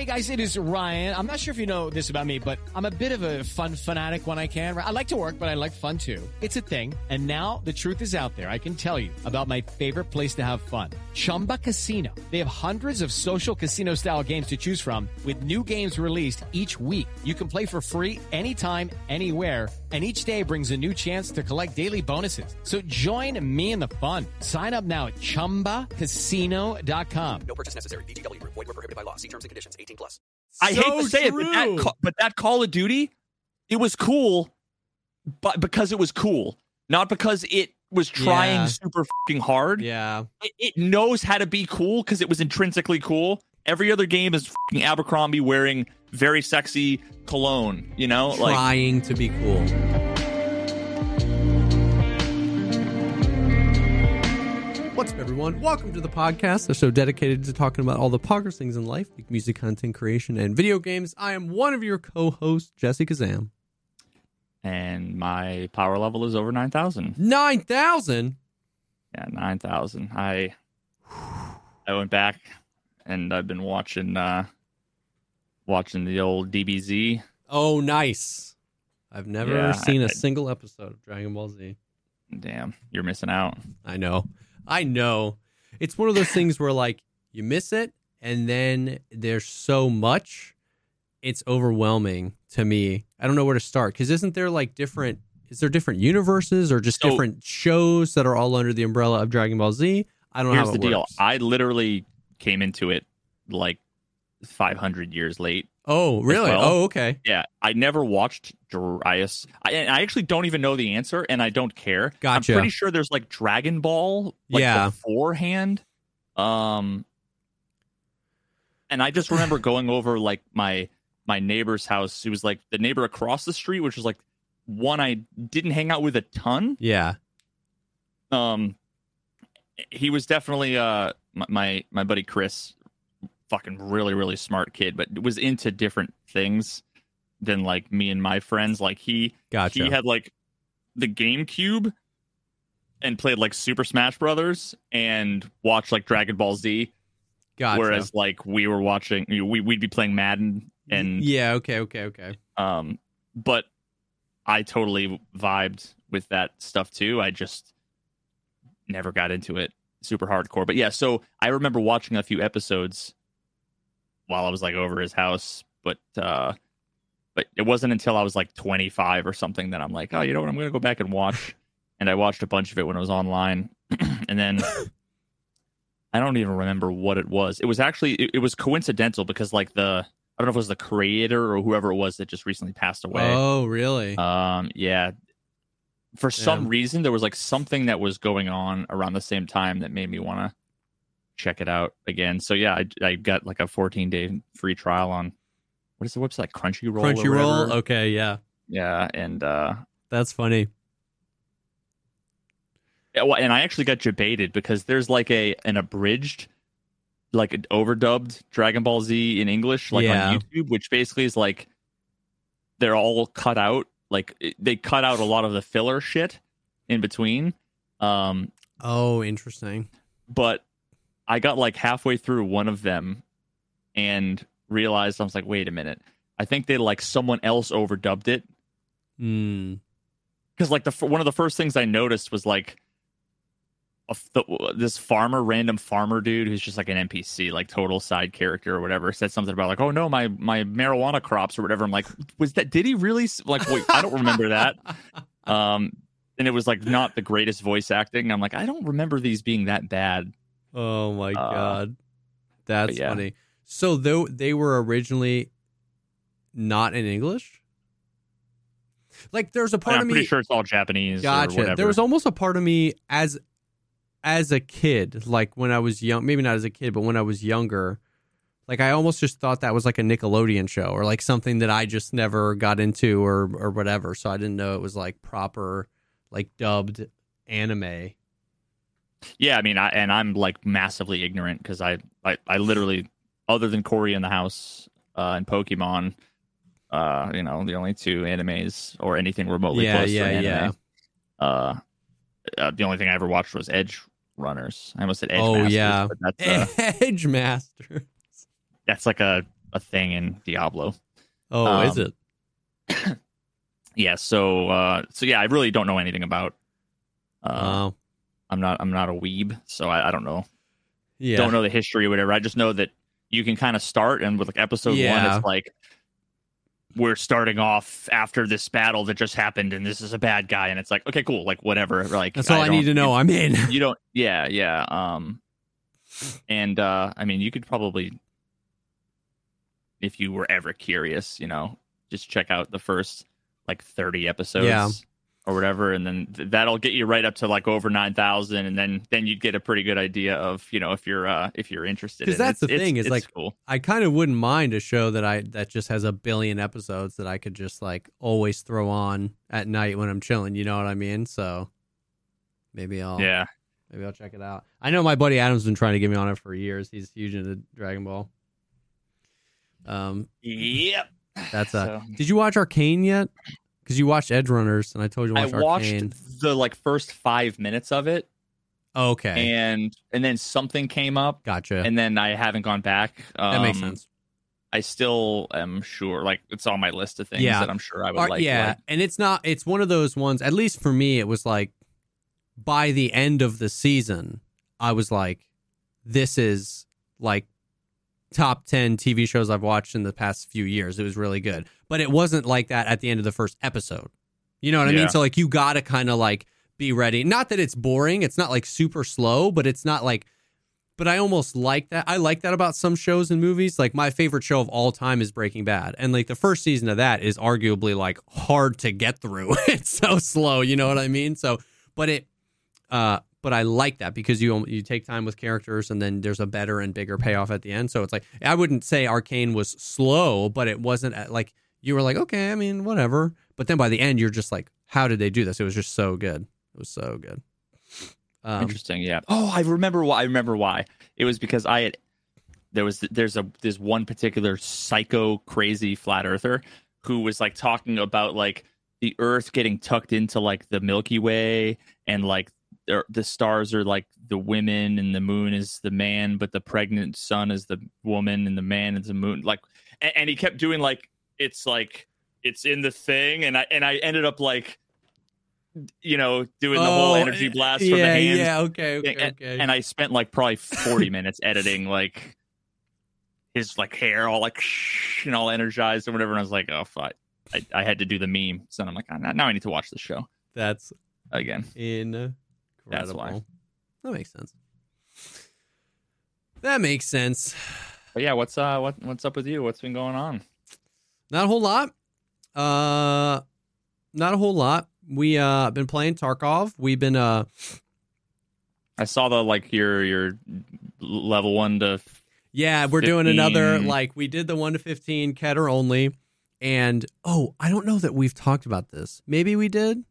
Hey guys, it is Ryan. I'm not sure if you know this about me, but I'm a bit of a fun fanatic when I can. I like to work, but I like fun too. It's a thing. And now the truth is out there. I can tell you about my favorite place to have fun. Chumba Casino. They have hundreds of social casino style games to choose from with new games released each week. You can play for free anytime, anywhere. And each day brings a new chance to collect daily bonuses. So join me in the fun. Sign up now at ChumbaCasino.com. No purchase necessary. VGW Group. Void where prohibited by law. See terms and conditions. 18+. I hate to say it, but that Call of Duty, it was cool, but because it was cool, not because it was trying super fucking hard. Yeah. It knows how to be cool because it was intrinsically cool. Every other game is fucking Abercrombie wearing very sexy cologne, you know? Trying to be cool. What's up, everyone? Welcome to the podcast, a show dedicated to talking about all the poggers things in life, like music, content creation, and video games. I am one of your co-hosts, Jesse Kazam. And my power level is over 9,000. 9,000? Yeah, 9,000. I went back and I've been watching the old DBZ. Oh, nice. I've never seen a single episode of Dragon Ball Z. Damn, you're missing out. I know. It's one of those things where, like, you miss it, and then there's so much, it's overwhelming to me. I don't know where to start, because isn't there, like, different universes or just different shows that are all under the umbrella of Dragon Ball Z? I don't know how it works. Here's the deal. I literally came into it, like, 500 years late. Oh, really? Well. Oh, okay. Yeah, I never watched Darius. I actually don't even know the answer, and I don't care. Gotcha. I'm pretty sure there's like Dragon Ball, beforehand. And I just remember going over like my neighbor's house. It was like the neighbor across the street, which was like one I didn't hang out with a ton. Yeah. He was definitely my buddy Chris. Fucking really, really smart kid, but was into different things than like me and my friends. Like he had like the GameCube and played like Super Smash Brothers and watched like Dragon Ball Z. Gotcha. Whereas like we were watching, we'd be playing Madden and okay. But I totally vibed with that stuff too. I just never got into it super hardcore. But yeah, so I remember watching a few episodes while I was like over his house, but it wasn't until I was like 25 or something that I'm like, oh, you know what, I'm gonna go back and watch. And I watched a bunch of it when it was online, and then I don't even remember what it was. It was actually it was coincidental because like I don't know if it was the creator or whoever it was that just recently passed away. Oh, really? Yeah. For some reason, there was like something that was going on around the same time that made me want to check it out again. So yeah, I got like a 14-day free trial on what is the website? Crunchyroll. Okay, yeah, and that's funny. Yeah, well, and I actually got debated because there's like an abridged, like an overdubbed Dragon Ball Z in English, like on YouTube, which basically is like they're all cut out. Like they cut out a lot of the filler shit in between. Oh, interesting. But I got like halfway through one of them and realized I was like, wait a minute. I think they like someone else overdubbed it. Because like one of the first things I noticed was like this random farmer dude who's just like an NPC, like total side character or whatever, said something about like, oh no, my marijuana crops or whatever. I'm like, did he really? Like, wait, I don't remember that. And it was like not the greatest voice acting. I'm like, I don't remember these being that bad. Oh my god, that's funny. So though they were originally not in English, like there's a part of me. I'm pretty sure it's all Japanese. Gotcha. Or whatever. There was almost a part of me as a kid, like when I was young, maybe not as a kid, but when I was younger, like I almost just thought that was like a Nickelodeon show or like something that I just never got into or whatever. So I didn't know it was like proper, like dubbed anime. Yeah, I mean, I'm like massively ignorant because I literally, other than Cory in the House and Pokemon, the only two animes or anything remotely close to anime. The only thing I ever watched was Edge Runners. I almost said Edge Masters. Oh, yeah. But that's, Edge Masters. That's like a a thing in Diablo. Oh, is it? Yeah, so yeah, I really don't know anything about. Oh, I'm not a weeb, so I don't know. yeah. Don't know the history or whatever. I just know that you can kind of start, and with like episode 1, it's like we're starting off after this battle that just happened, and this is a bad guy, and it's like, okay, cool, like whatever. Like That's all I need to know. I'm in. You don't, yeah. And I mean, you could probably, if you were ever curious, just check out the first like 30 episodes or whatever, and then that'll get you right up to like over 9,000, and then you'd get a pretty good idea of if you're interested. Because that's the thing is like cool. I kind of wouldn't mind a show that just has a billion episodes that I could just like always throw on at night when I'm chilling. You know what I mean? So maybe I'll check it out. I know my buddy Adam's been trying to get me on it for years. He's huge into Dragon Ball. Yep. That's Did you watch Arcane yet? Because you watched Edge Runners, and I told you to watch Arcane. Watched the like first 5 minutes of it. Okay. And then something came up. Gotcha. And then I haven't gone back. That makes sense. I still am sure, like it's on my list of things that I'm sure I would like. Yeah, and it's one of those ones. At least for me, it was like by the end of the season, I was like, this is like top 10 TV shows I've watched in the past few years. It was really good. But it wasn't like that at the end of the first episode. You know what I mean? So like you got to kind of like be ready. Not that it's boring. It's not like super slow, but it's not like, but I almost like that. I like that about some shows and movies. Like my favorite show of all time is Breaking Bad. And like the first season of that is arguably like hard to get through. It's so slow. You know what I mean? So, but I like that because you take time with characters and then there's a better and bigger payoff at the end. So it's like, I wouldn't say Arcane was slow, but it wasn't like, you were like, okay, I mean, whatever. But then by the end, you're just like, how did they do this? It was just so good. It was so good. Interesting. Yeah. Oh, I remember why. It was because there's this one particular psycho crazy flat earther who was like talking about like the Earth getting tucked into like the Milky Way, and like the stars are like the women and the moon is the man, but the pregnant sun is the woman and the man is the moon. Like, and he kept doing like it's in the thing, and I ended up like doing the whole energy blast from the hands. Yeah, okay. And I spent like probably 40 minutes editing like his like hair all like and all energized or whatever. And I was like, oh fuck. I had to do the meme. So I'm like, now I need to watch the show. That's again. Incredible. That's why. That makes sense. But yeah, what's up with you? What's been going on? Not a whole lot. Not a whole lot. We been playing Tarkov. We've been I saw the like your level 1 to yeah, we're 15. doing another like we did the 1 to 15 Keter only. And I don't know that we've talked about this. Maybe we did.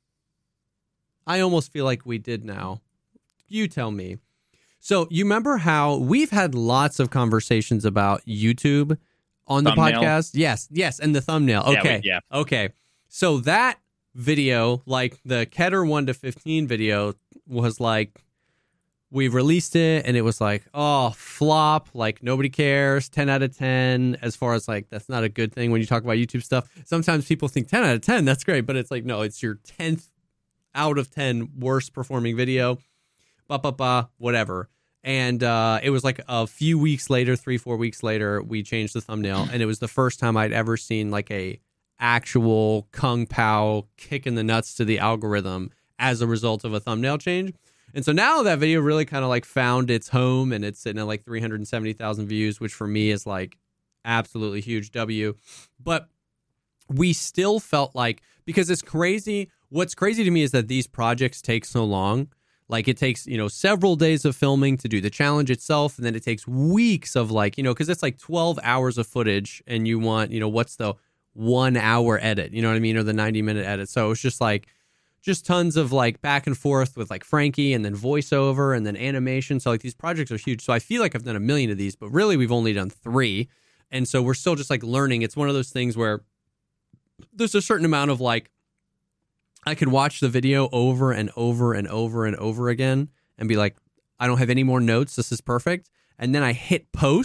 I almost feel like we did now. You tell me. So you remember how we've had lots of conversations about YouTube on thumbnail? The podcast? Yes, and the thumbnail. Okay. Yeah. Okay. So that video, like the Keter 1 to 15 video, was like, we released it and it was like, oh, flop, like nobody cares, 10 out of 10, as far as like, that's not a good thing when you talk about YouTube stuff. Sometimes people think 10 out of 10, that's great, but it's like, no, it's your 10th out of 10 worst performing video, whatever. And it was like a few weeks later, 3-4 weeks later, we changed the thumbnail, and it was the first time I'd ever seen like a actual Kung Pao kick in the nuts to the algorithm as a result of a thumbnail change. And so now that video really kind of like found its home, and it's sitting at like 370,000 views, which for me is like absolutely huge W. But we still felt like, because it's crazy. What's crazy to me is that these projects take so long. Like it takes, several days of filming to do the challenge itself. And then it takes weeks of like, because it's like 12 hours of footage, and you want, what's the 1 hour edit, you know what I mean? Or the 90-minute edit. So it's just like, tons of like back and forth with like Frankie, and then voiceover, and then animation. So like these projects are huge. So I feel like I've done a million of these, but really we've only done 3. And so we're still just like learning. It's one of those things where there's a certain amount of like, I could watch the video over and over and over and over again and be like, I don't have any more notes. This is perfect. And then I hit post,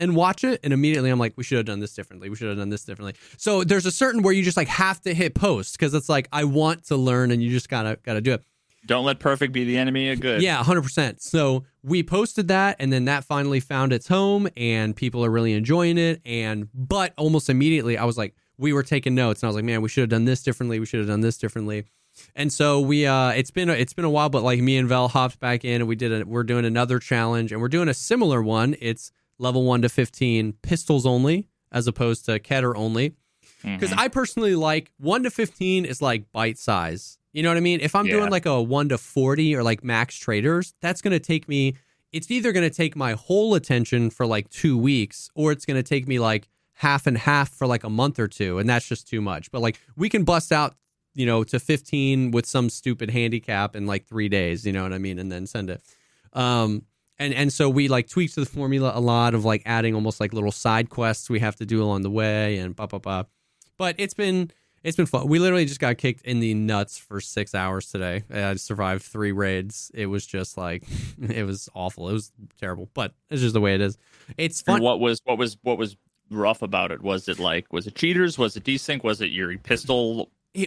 and watch it, and immediately I'm like, we should have done this differently. We should have done this differently. So there's a certain where you just like have to hit post because it's like I want to learn, and you just gotta do it. Don't let perfect be the enemy of good. Yeah, 100%. So we posted that, and then that finally found its home, and people are really enjoying it. But almost immediately, I was like, we were taking notes, and I was like, man, we should have done this differently. We should have done this differently. And so it's been a while, but like me and Vel hopped back in, and we're doing another challenge, and we're doing a similar one. It's level 1 to 15 pistols only, as opposed to Keter only. Because I personally like 1 to 15 is like bite size. You know what I mean? If I'm doing like a 1 to 40 or like max traders, that's going to take me, it's either going to take my whole attention for like 2 weeks, or it's going to take me like half and half for like a month or two. And that's just too much. But like we can bust out, to 15 with some stupid handicap in like 3 days, you know what I mean? And then send it. And so we like tweaked the formula a lot of like adding almost like little side quests we have to do along the way and blah, blah, blah. But it's been fun. We literally just got kicked in the nuts for 6 hours today. I survived 3 raids. It was just like, it was awful. It was terrible, but it's just the way it is. It's fun. And what was rough about it? Was it cheaters? Was it desync? Was it your pistol?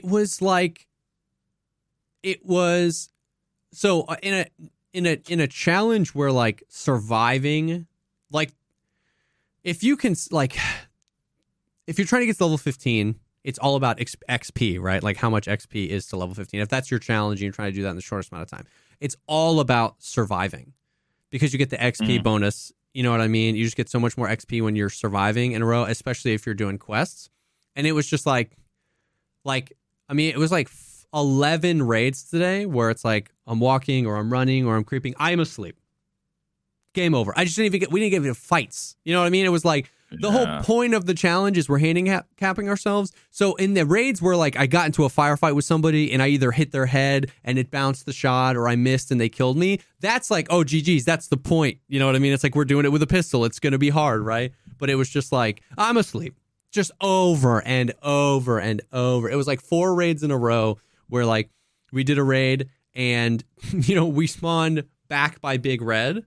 So in a challenge where like surviving, like if you're trying to get to level 15, it's all about XP, right? Like how much XP is to level 15. If that's your challenge and you're trying to do that in the shortest amount of time, it's all about surviving because you get the XP bonus. You know what I mean? You just get so much more XP when you're surviving in a row, especially if you're doing quests. And it was just it was like 11 raids today where it's like I'm walking or I'm running or I'm creeping. I'm asleep. Game over. We didn't get into fights. You know what I mean? It was like the whole point of the challenge is we're handicapping ourselves. So in the raids where like I got into a firefight with somebody and I either hit their head and it bounced the shot or I missed and they killed me, that's like, oh, GG's, that's the point. You know what I mean? It's like we're doing it with a pistol. It's going to be hard, right? But it was just like, I'm asleep. Just over and over and over. It was like 4 raids in a row where like we did a raid and, we spawned back by Big Red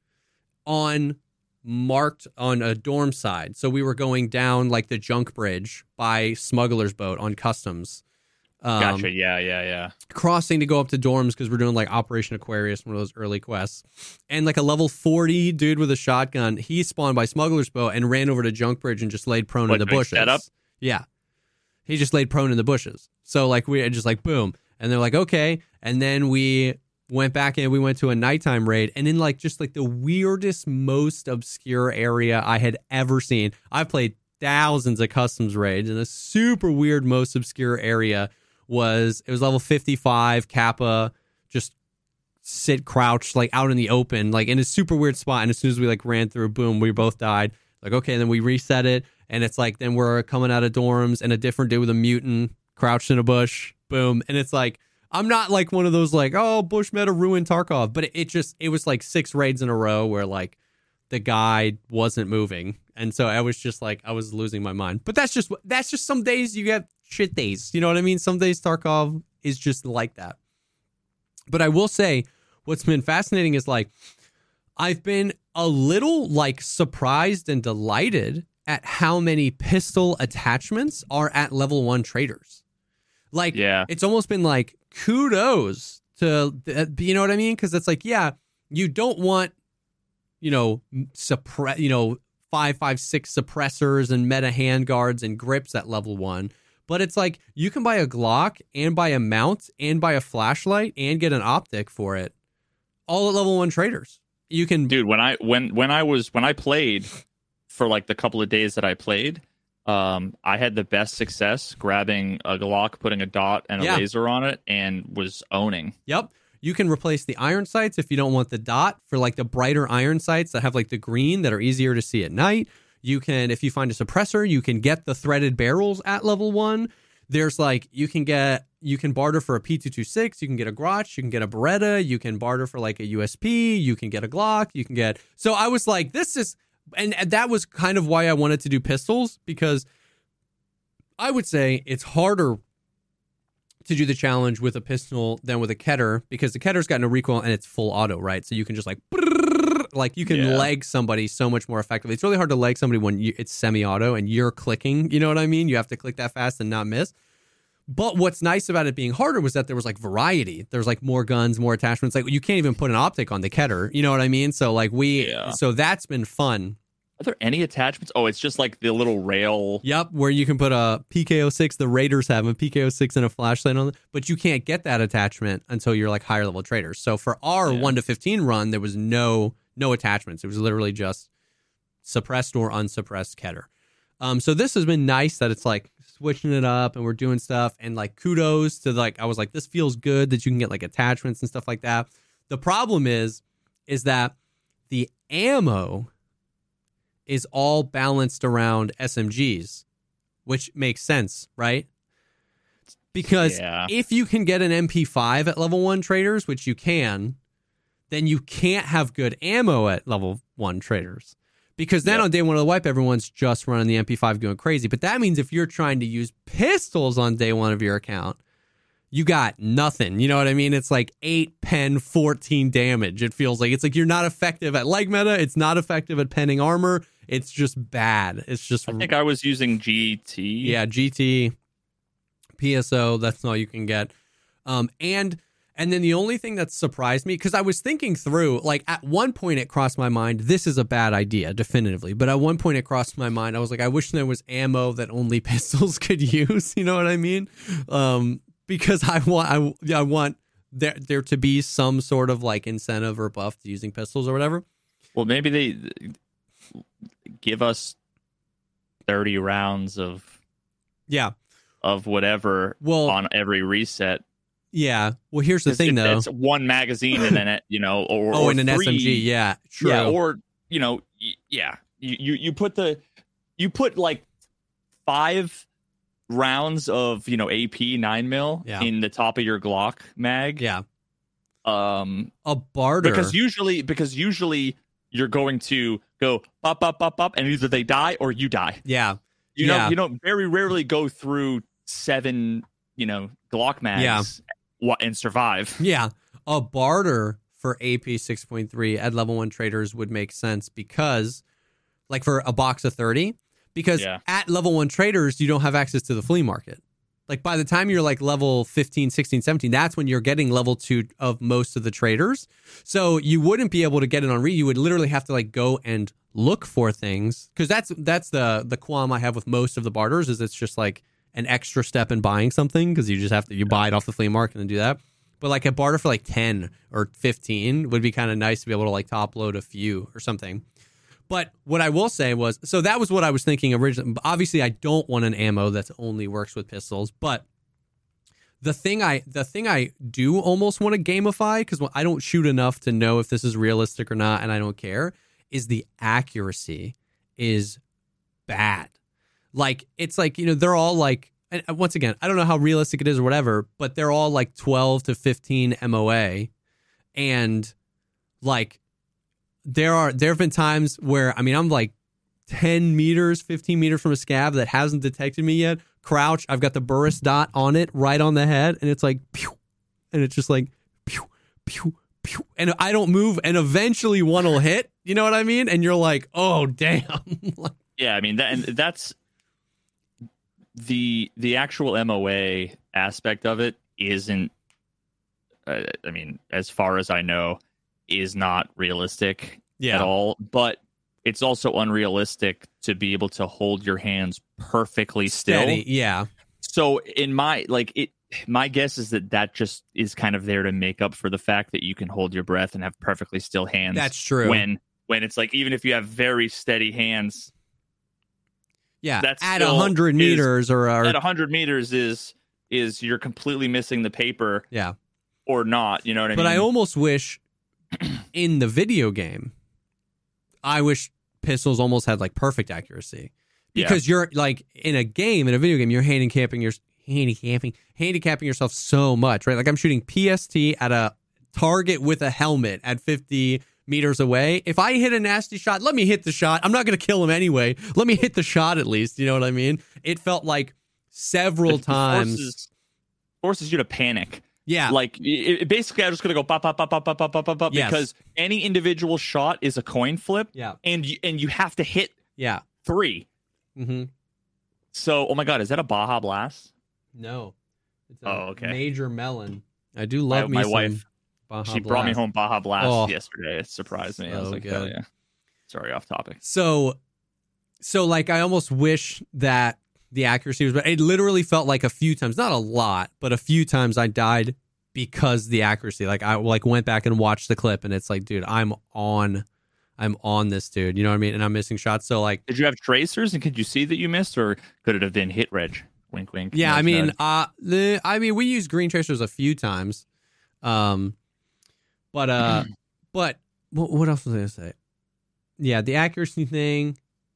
marked on a dorm side. So we were going down like the junk bridge by Smuggler's Boat on customs. Gotcha. Yeah. Crossing to go up to dorms because we're doing like Operation Aquarius, one of those early quests. And like a level 40 dude with a shotgun, he spawned by Smuggler's Boat and ran over to junk bridge and just laid prone in the bushes. Setup? Yeah. He just laid prone in the bushes. So like we just like boom. And they're like, okay. And then we went back and we went to a nighttime raid, and in like just like the weirdest, most obscure area I had ever seen. I've played thousands of customs raids, and a super weird, most obscure area was level 55 Kappa, just crouched like out in the open, like in a super weird spot. And as soon as we like ran through, boom, we both died. Like, okay, and then we reset it, and it's like then we're coming out of dorms, and a different dude with a mutant crouched in a bush, boom, and it's like. I'm not like one of those like, oh, Bush meta ruined Tarkov, but it was like 6 raids in a row where like the guy wasn't moving. And so I was just like, I was losing my mind. But that's just some days you get shit days. You know what I mean? Some days Tarkov is just like that. But I will say what's been fascinating is like, I've been a little like surprised and delighted at how many pistol attachments are at level 1 traders. Like, It's almost been like, kudos to, you know what I mean? Because it's like, yeah, you don't want, 5.56 suppressors and meta handguards and grips at level 1. But it's like, you can buy a Glock and buy a mount and buy a flashlight and get an optic for it. All at level 1 traders. You can, dude, when I played for like the couple of days that I played, I had the best success grabbing a Glock, putting a dot and a laser on it, and was owning. Yep. You can replace the iron sights if you don't want the dot for like the brighter iron sights that have like the green that are easier to see at night. You can, if you find a suppressor, you can get the threaded barrels at level 1. There's like, you can barter for a P226, you can get a Grotch, you can get a Beretta, you can barter for like a USP, you can get a Glock, so I was like, this is, and that was kind of why I wanted to do pistols, because I would say it's harder to do the challenge with a pistol than with a Keter, because the Ketter's got no recoil and it's full auto, right? So you can just like like you can Yeah. leg somebody so much more effectively. It's really hard to leg somebody when it's semi-auto and you're clicking. You know what I mean? You have to click that fast and not miss. But what's nice about it being harder was that there was like variety. There's like more guns, more attachments. Like you can't even put an optic on the Keter. You know what I mean? So like so that's been fun. Are there any attachments? Oh, it's just like the little rail. Yep, where you can put a PK06. The Raiders have a PK06 and a flashlight on it, but you can't get that attachment until you're like higher level traders. So for our 1 to 15 run, there was no attachments. It was literally just suppressed or unsuppressed Keter. So this has been nice that it's like switching it up and we're doing stuff, and like kudos to like, I was like, this feels good that you can get like attachments and stuff like that. The problem is that the ammo is all balanced around SMGs, which makes sense, right? Because if you can get an MP5 at level 1 traders, which you can, then you can't have good ammo at level 1 traders. Because then on day 1 of the wipe, everyone's just running the MP5 going crazy. But that means if you're trying to use pistols on day 1 of your account, you got nothing. You know what I mean? It's like 8 pen, 14 damage. It feels like it's like you're not effective at leg meta. It's not effective at penning armor. It's just bad. It's just. I think I was using GT. Yeah, GT, PSO. That's all you can get. And then the only thing that surprised me, because I was thinking through, like at one point it crossed my mind, this is a bad idea, definitively. But at one point it crossed my mind, I was like, I wish there was ammo that only pistols could use. You know what I mean? Because I want there to be some sort of like incentive or buff to using pistols or whatever. Well, maybe they give us 30 rounds of whatever on every reset. Yeah. Well, here's the thing, though. It's one magazine and then it, or in an three, SMG. Yeah. True. Yeah. Or you put like 5 rounds of AP 9mm in the top of your Glock mag. Yeah. A barter because usually you're going to go pop pop pop pop and either they die or you die. Yeah. You don't very rarely go through 7 Glock mags and survive. Yeah. A barter for AP 6.3 at level 1 traders would make sense because like for a box of 30, because at level 1 traders, you don't have access to the flea market. Like by the time you're like level 15, 16, 17, that's when you're getting level 2 of most of the traders. So you wouldn't be able to get it on you would literally have to like go and look for things. Cause that's the qualm I have with most of the barters is it's just like an extra step in buying something. Cause you just have to, you buy it off the flea market and do that. But like a barter for like 10 or 15 would be kind of nice to be able to like top load a few or something. But what I will say was, so that was what I was thinking originally. Obviously, I don't want an ammo that only works with pistols. But the thing I do almost want to gamify, because I don't shoot enough to know if this is realistic or not, and I don't care, is the accuracy is bad. Like, it's like, they're all like, and once again, I don't know how realistic it is or whatever, but they're all like 12 to 15 MOA. And like, there have been times where, I'm like 10 meters, 15 meters from a scab that hasn't detected me yet. Crouch, I've got the Burris dot on it right on the head, and it's like, pew, and it's just like, pew, pew, pew. And I don't move, and eventually one will hit. You know what I mean? And you're like, oh, damn. Yeah, that's the actual MOA aspect of it isn't, as far as I know, is not realistic at all, but it's also unrealistic to be able to hold your hands perfectly still. Steady, yeah. So in my guess is that just is kind of there to make up for the fact that you can hold your breath and have perfectly still hands. That's true. When it's like, even if you have very steady hands, that's at 100 meters or at 100 meters is you're completely missing the paper. Yeah. Or not, you know what I mean? But I almost wish in the video game, I wish pistols almost had like perfect accuracy, because you're like in a video game, you're handicapping yourself so much, right? Like I'm shooting PST at a target with a helmet at 50 meters away. If I hit a nasty shot, let me hit the shot. I'm not going to kill him anyway. Let me hit the shot at least. You know what I mean? It felt like several times forces you to panic. Yeah. Like basically, I'm just gonna go pop, pop, pop, pop, pop, pop, pop, pop, pop, Yes. because any individual shot is a coin flip. Yeah. And you have to hit Yeah. 3. Mm-hmm. So, oh my God, is that a Baja Blast? No. It's a okay. Major Melon. I do love my some wife. Baja She brought me Blast. home Baja Blast Oh. yesterday. It surprised me. I was So like, good. hell yeah. Sorry, off topic. So like I almost wish that the accuracy was, but it literally felt like a few times, not a lot, but a few times I died because the accuracy. Like I went back and watched the clip, and it's like, dude, I'm on this dude. You know what I mean? And I'm missing shots. So like, Did you have tracers, and could you see that you missed, or could it have been hit reg? Wink, wink. yeah, nudge, I nudge. mean, we used green tracers a few times, but what else was I gonna say? Yeah, the accuracy thing.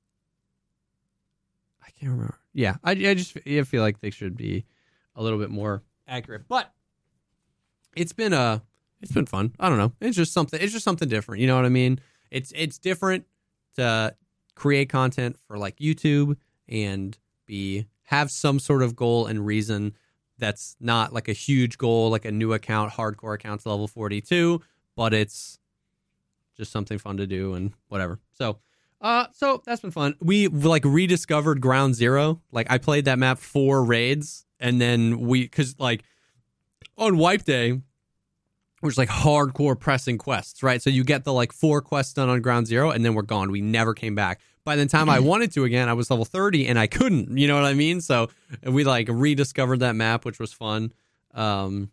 I can't remember. Yeah, I feel like they should be a little bit more accurate, but it's been fun. I don't know. It's just something different. You know what I mean? It's different to create content for like YouTube and have some sort of goal and reason that's not like a huge goal, like a new account, hardcore account to level 42, but it's just something fun to do and whatever. So that's been fun. We like rediscovered Ground Zero. Like I played that map 4 raids, and then cause like on wipe day, which is like hardcore pressing quests, right? So you get the like 4 quests done on Ground Zero, and then we're gone. We never came back. By the time I wanted to again, I was level 30 and I couldn't, you know what I mean? So we like rediscovered that map, which was fun. But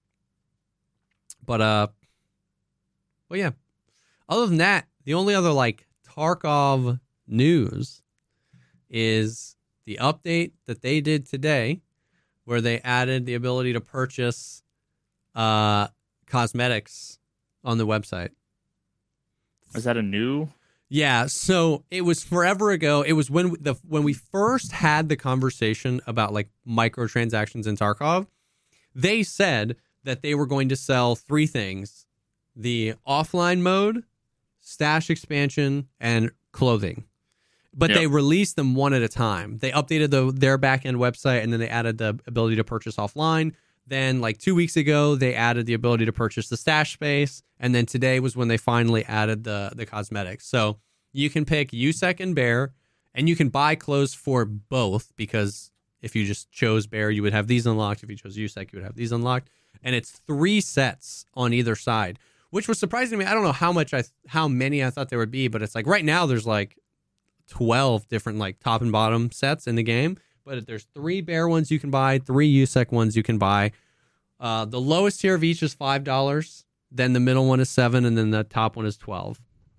yeah, other than that, the only other like Tarkov news is the update that they did today, where they added the ability to purchase cosmetics on the website. Is that a new? Yeah, so it was forever ago. It was when we first had the conversation about like microtransactions in Tarkov. They said that they were going to sell 3 things: the offline mode, stash expansion, and clothing. But they released them one at a time. They updated their back-end website, and then they added the ability to purchase offline. Then, like 2 weeks ago, they added the ability to purchase the stash space. And then today was when they finally added the cosmetics. So you can pick USEC and Bear, and you can buy clothes for both, because if you just chose Bear, you would have these unlocked. If you chose USEC, you would have these unlocked. And it's 3 sets on either side, which was surprising to me. I don't know how many I thought there would be, but it's like right now there's like 12 different like top and bottom sets in the game. But there's 3 Bear ones you can buy, 3 USEC ones you can buy. The lowest tier of each is $5. Then the middle one is $7, and then the top one is $12.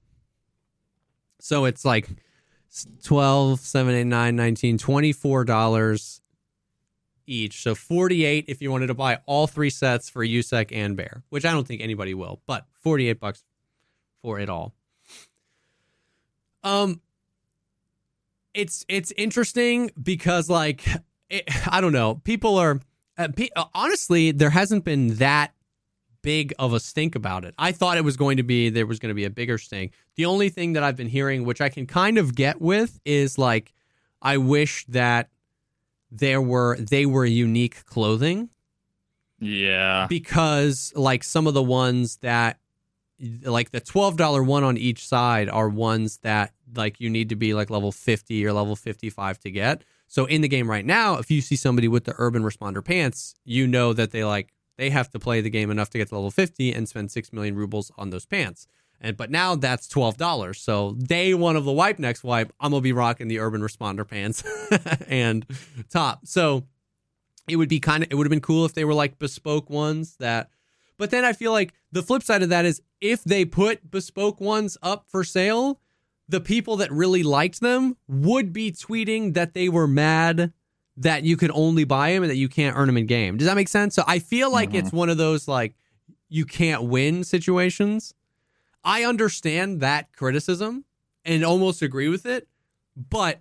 So it's like $12, $7, $8, $9, $19, $24 each. So $48 if you wanted to buy all 3 sets for USEC and Bear, which I don't think anybody will, but $48 for it all. It's interesting because like I don't know, people are honestly, there hasn't been that big of a stink about it. I thought there was going to be a bigger stink. The only thing that I've been hearing, which I can kind of get with, is like I wish that they were unique clothing. Yeah. Because like some of the ones that like the $12 one on each side are ones that like you need to be like level 50 or level 55 to get. So in the game right now, if you see somebody with the Urban Responder pants, you know that they have to play the game enough to get to level 50 and spend 6 million rubles on those pants. But now that's $12. So day one of the wipe, next wipe, I'm gonna be rocking the Urban Responder pants and top. So it would have been cool if they were like bespoke ones that. But then I feel like the flip side of that is if they put bespoke ones up for sale, the people that really liked them would be tweeting that they were mad that you could only buy them and that you can't earn them in game. Does that make sense? So I feel like it's one of those like you can't win situations. I understand that criticism and almost agree with it, but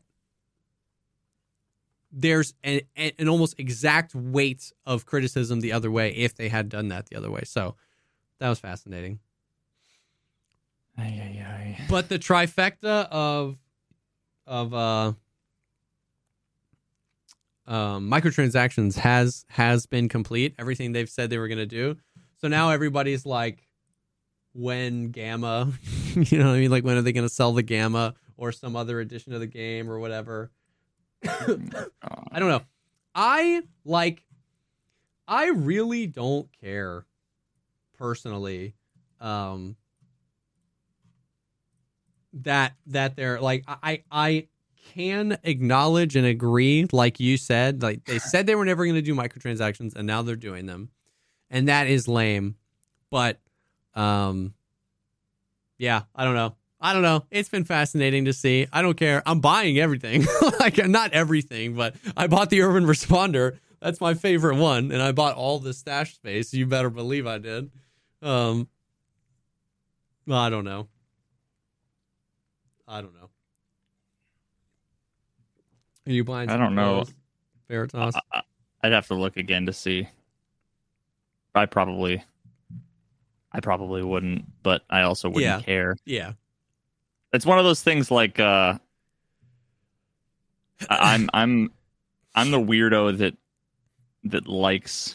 there's an almost exact weight of criticism the other way if they had done that the other way. So that was fascinating. But the trifecta of microtransactions has been complete. Everything they've said they were going to do. So now everybody's like, when Gamma, you know what I mean? Like, when are they going to sell the Gamma or some other edition of the game or whatever? I don't know. I really don't care personally. That they're like, I can acknowledge and agree, like you said, like they said they were never going to do microtransactions and now they're doing them. And that is lame. But, yeah, I don't know. It's been fascinating to see. I don't care. I'm buying everything. Like, not everything, but I bought the Urban Responder. That's my favorite one. And I bought all the stash space. You better believe I did. Well, I don't know. Are you buying? I don't know. Veritas? I'd have to look again to see. I probably wouldn't, but I also wouldn't care. Yeah. It's one of those things like I'm the weirdo that likes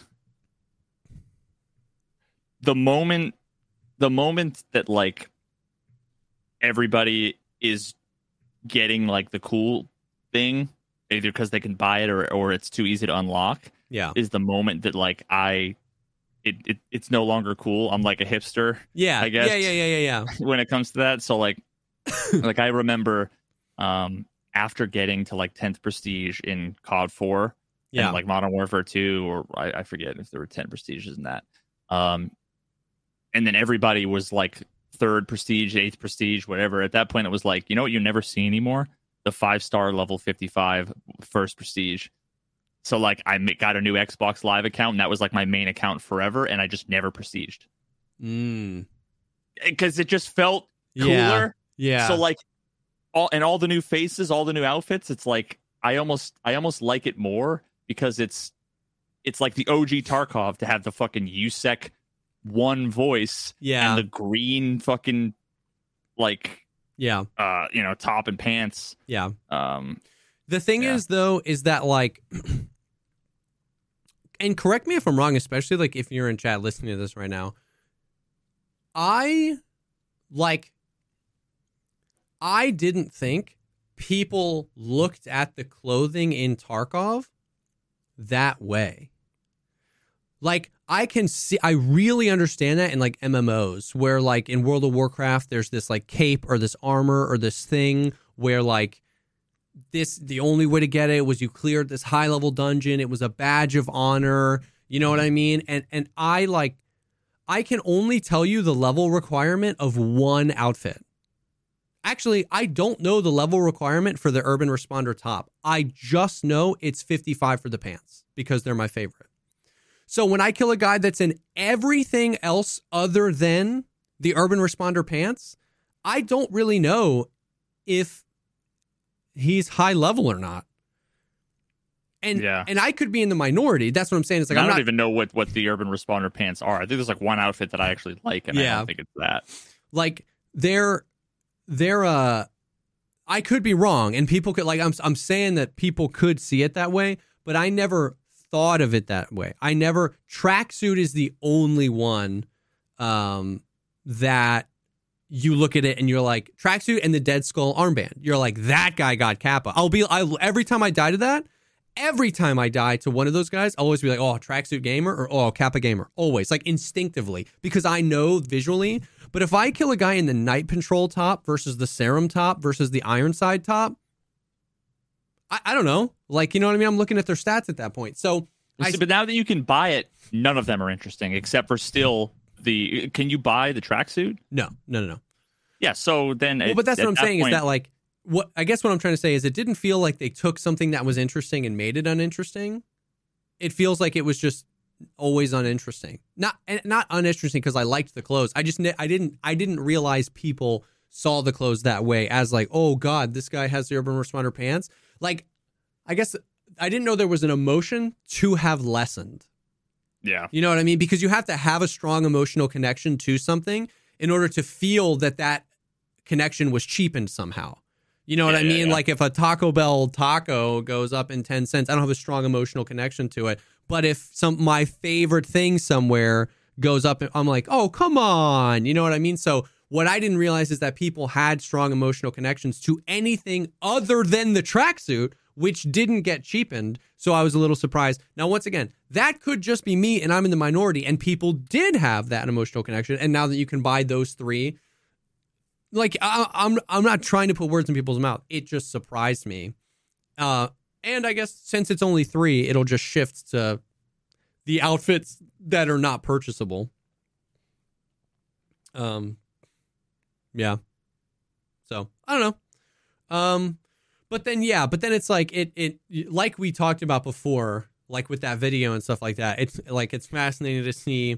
the moment that like everybody is getting like the cool thing, either because they can buy it or it's too easy to unlock. Yeah. Is the moment that like it's no longer cool. I'm like a hipster. Yeah. I guess. Yeah. When it comes to that. So like like I remember after getting to like 10th prestige in COD 4 and like Modern Warfare 2, or I forget if there were 10 prestiges in that. And then everybody was like 3rd prestige, 8th prestige, whatever. At that point it was like, you know what you never see anymore? The 5-star level 55 first prestige. So like I got a new Xbox Live account, and that was like my main account forever, and I just never prestiged. Because it just felt cooler. Yeah. So like all the new faces, all the new outfits, it's like I almost like it more because it's like the OG Tarkov to have the fucking USEC 1 voice and the green fucking like top and pants. Yeah. The thing is though is that like and correct me if I'm wrong, especially like if you're in chat listening to this right now. I didn't think people looked at the clothing in Tarkov that way. Like, I really understand that in like MMOs where like in World of Warcraft, there's this like cape or this armor or this thing where like the only way to get it was you cleared this high level dungeon. It was a badge of honor. You know what I mean? And I can only tell you the level requirement of one outfit. Actually, I don't know the level requirement for the Urban Responder top. I just know it's 55 for the pants because they're my favorite. So when I kill a guy that's in everything else other than the Urban Responder pants, I don't really know if he's high level or not. And I could be in the minority. That's what I'm saying. It's like I don't even know what the Urban Responder pants are. I think there's like one outfit that I actually like, and I don't think it's that. Like they're I could be wrong, and people could like I'm saying that people could see it that way, but I never thought of it that way. Tracksuit is the only one that you look at it and you're like, tracksuit and the Dead Skull armband. You're like, that guy got Kappa. Every time I die to that, every time I die to one of those guys, I'll always be like, oh, tracksuit gamer or oh, Kappa gamer. Always, like instinctively, because I know visually. But if I kill a guy in the Night Patrol top versus the Serum top versus the Ironside top, I don't know. Like, you know what I mean? I'm looking at their stats at that point. So, but now that you can buy it, none of them are interesting except for still can you buy the tracksuit? No. Yeah, so then... Well, but that's what I'm saying is that, like, I guess what I'm trying to say is it didn't feel like they took something that was interesting and made it uninteresting. It feels like it was just always uninteresting. Not uninteresting because I liked the clothes. I didn't realize people saw the clothes that way as like, oh, God, this guy has the Urban Responder pants. Like, I guess I didn't know there was an emotion to have lessened. Yeah. You know what I mean? Because you have to have a strong emotional connection to something in order to feel that connection was cheapened somehow. You know what I Yeah, mean? yeah. Like if a Taco Bell taco goes up in 10 cents, I don't have a strong emotional connection to it. But if my favorite thing somewhere goes up, I'm like, oh, come on. You know what I mean? So what I didn't realize is that people had strong emotional connections to anything other than the tracksuit, which didn't get cheapened. So I was a little surprised. Now, once again, that could just be me and I'm in the minority, and people did have that emotional connection. And now that you can buy those three, like I'm not trying to put words in people's mouth. It just surprised me. And I guess since it's only 3, it'll just shift to the outfits that are not purchasable. Yeah. So I don't know. But then it's like it like we talked about before, like with that video and stuff like that. It's fascinating to see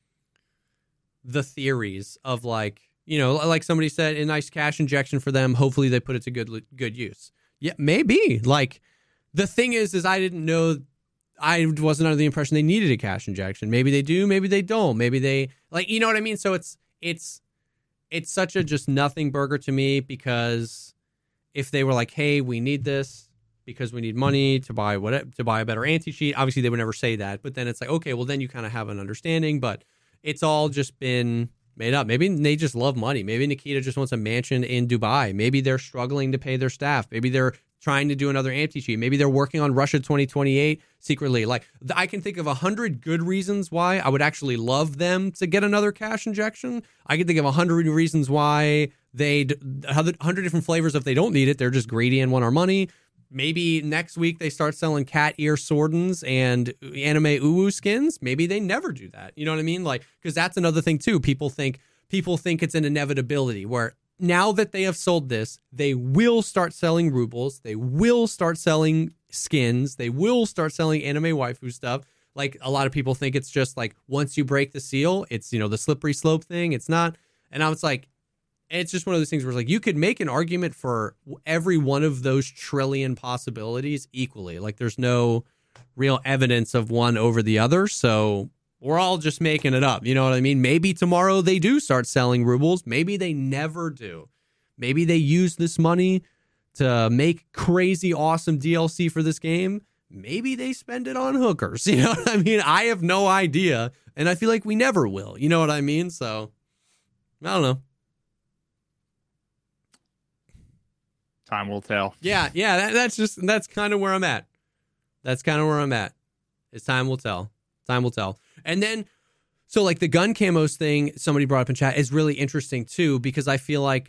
the theories of like, you know, like somebody said, a nice cash injection for them. Hopefully they put it to good use. Yeah, maybe. Like the thing is I didn't know. I wasn't under the impression they needed a cash injection. Maybe they do. Maybe they don't. Maybe they like, you know what I mean? So it's such a just nothing burger to me, because if they were like, hey, we need this because we need money to buy a better anti-cheat, obviously they would never say that. But then it's like, okay, well then you kind of have an understanding, but it's all just been made up. Maybe they just love money. Maybe Nikita just wants a mansion in Dubai. Maybe they're struggling to pay their staff. Maybe they're trying to do another anti-cheat. Maybe they're working on Russia 2028 secretly. Like I can think of 100 good reasons why I would actually love them to get another cash injection. I can think of 100 reasons why 100 different flavors. If they don't need it, they're just greedy and want our money. Maybe next week they start selling cat ear swordens and anime uwu skins. Maybe they never do that. You know what I mean? Like, because that's another thing too. People think it's an inevitability where now that they have sold this, they will start selling rubles. They will start selling skins. They will start selling anime waifu stuff. Like a lot of people think it's just like once you break the seal, it's, you know, the slippery slope thing. It's not. And I was like, it's just one of those things where it's like you could make an argument for every one of those trillion possibilities equally. Like there's no real evidence of one over the other. So we're all just making it up. You know what I mean? Maybe tomorrow they do start selling rubles. Maybe they never do. Maybe they use this money to make crazy awesome DLC for this game. Maybe they spend it on hookers. You know what I mean? I have no idea. And I feel like we never will. You know what I mean? So I don't know. Time will tell. Yeah. That's kind of where I'm at. It's time will tell. Time will tell. And then, so like the gun camos thing somebody brought up in chat is really interesting too, because I feel like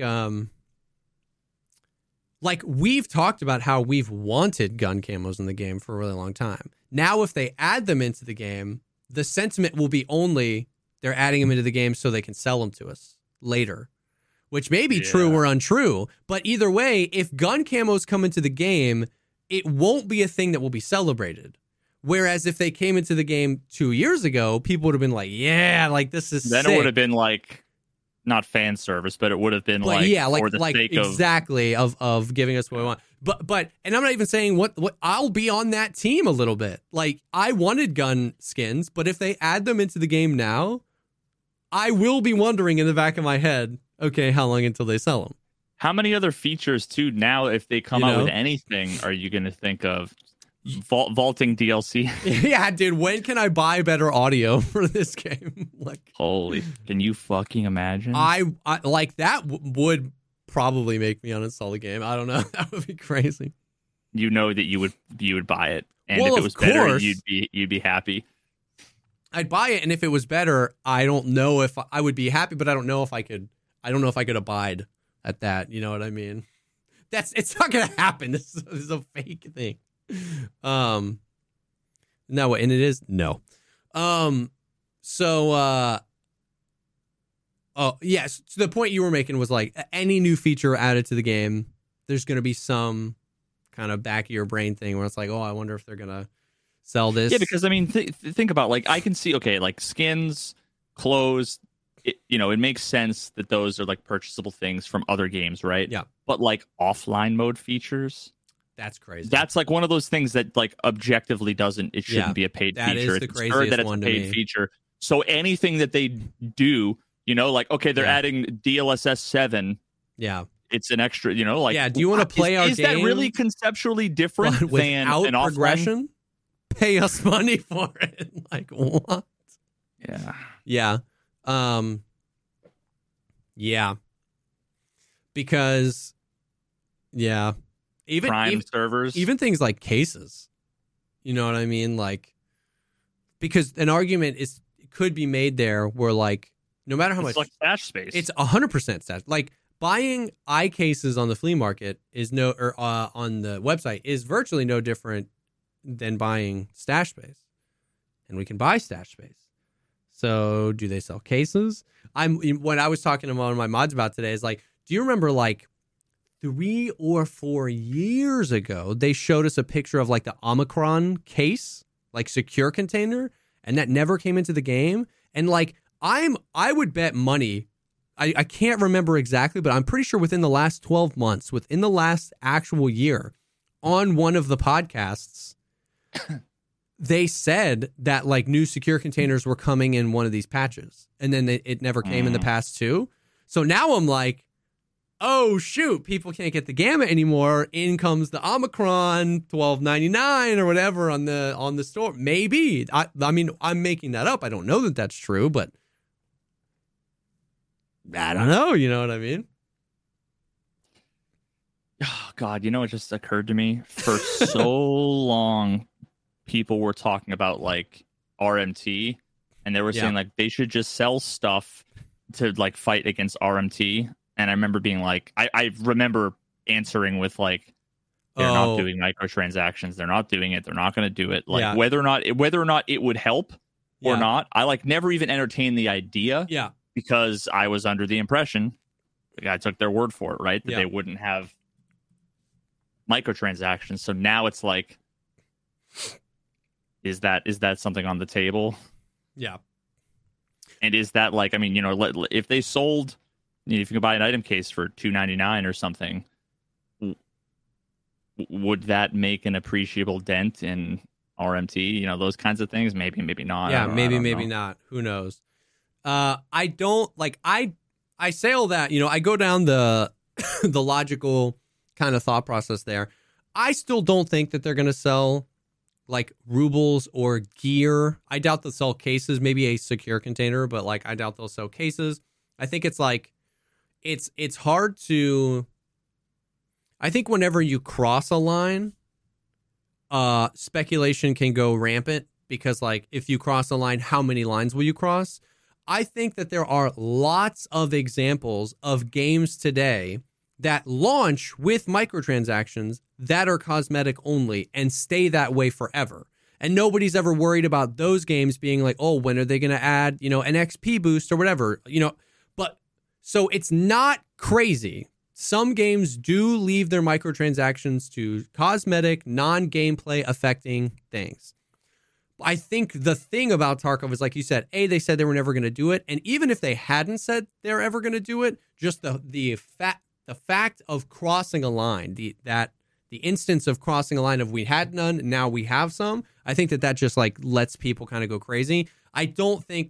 we've talked about how we've wanted gun camos in the game for a really long time. Now, if they add them into the game, the sentiment will be only they're adding them into the game so they can sell them to us later, which may be true or untrue. But either way, if gun camos come into the game, it won't be a thing that will be celebrated. Whereas if they came into the game 2 years ago, people would have been like, yeah, like this is then sick. It would have been like not fan service, but it would have been for the sake exactly of giving us what we want. But and I'm not even saying what I'll be on that team a little bit. Like I wanted gun skins, but if they add them into the game now, I will be wondering in the back of my head, okay, how long until they sell them? How many other features too now if they come out with anything are you going to think of? Vaulting DLC. Yeah, dude, when can I buy better audio for this game? Like, holy, can you fucking imagine? I like that would probably make me uninstall the game. I don't know. That would be crazy. You know that you would buy it, and well, if it was better, you'd be happy. I'd buy it, and if it was better, I don't know if I would be happy, but I don't know if I could. I don't know if I could abide at that. You know what I mean? It's not gonna happen. This is a fake thing. No, and it is no. So yes, so the point you were making was like any new feature added to the game, there's going to be some kind of back of your brain thing where it's like, oh, I wonder if they're going to sell this. Yeah, because I mean, think about like I can see like skins, clothes. It makes sense that those are like purchasable things from other games, right? Yeah. But like offline mode features. That's crazy. That's like one of those things that like objectively it shouldn't be a paid feature. Is the it's craziest absurd that it's one a to paid me. feature. So anything that they do, like, okay, they're adding DLSS 7. Yeah. it's an extra, like, yeah, do you want to play our is game? Is that really conceptually different but than without an offline? progression? Pay us money for it. Like, what? Yeah. Yeah. Yeah. Because, yeah. Prime servers. Even things like cases. You know what I mean? Like, because an argument could be made there where, like, no matter how much. It's like stash space. It's 100% stash. Like, buying eye cases on the flea market on the website is virtually no different than buying stash space. And we can buy stash space. So do they sell cases? What I was talking to one of my mods about today is like, do you remember like 3 or 4 years ago, they showed us a picture of like the Omicron case, like secure container, and that never came into the game. And like, I would bet money. I can't remember exactly, but I'm pretty sure within the last 12 months, within the last actual year, on one of the podcasts, they said that like new secure containers were coming in one of these patches, and then it never came in the past two. So now I'm like, oh shoot, people can't get the Gamma anymore. In comes the Omicron $12.99 or whatever on the store. Maybe I mean I'm making that up. I don't know that that's true, but I don't know. You know what I mean? Oh God, it just occurred to me for so long. People were talking about like RMT, and they were saying like they should just sell stuff to like fight against RMT. And I remember being like, I remember answering with like, they're not doing microtransactions. They're not doing it. They're not going to do it. Like whether or not it would help or not, I like never even entertained the idea. Yeah, because I was under the impression, I took their word for it, right, that they wouldn't have microtransactions. So now it's like, is that something on the table? Yeah. And is that like, I mean, if they sold, if you can buy an item case for $2.99 or something, would that make an appreciable dent in RMT? Those kinds of things. Maybe not. Yeah, maybe not. Who knows? I don't like. I say all that. I go down the the logical kind of thought process there. I still don't think that they're going to sell like rubles or gear. I doubt they'll sell cases, maybe a secure container, but like I doubt they'll sell cases. I think it's like it's hard to. I think whenever you cross a line, speculation can go rampant because like if you cross a line, how many lines will you cross? I think that there are lots of examples of games today that launch with microtransactions that are cosmetic only and stay that way forever. And nobody's ever worried about those games being like, oh, when are they going to add, an XP boost or whatever, But so it's not crazy. Some games do leave their microtransactions to cosmetic, non-gameplay affecting things. I think the thing about Tarkov is, like you said, they said they were never going to do it. And even if they hadn't said they're ever going to do it, just the fact of crossing a line, the instance of crossing a line of we had none, now we have some, I think that just like lets people kind of go crazy. I don't think,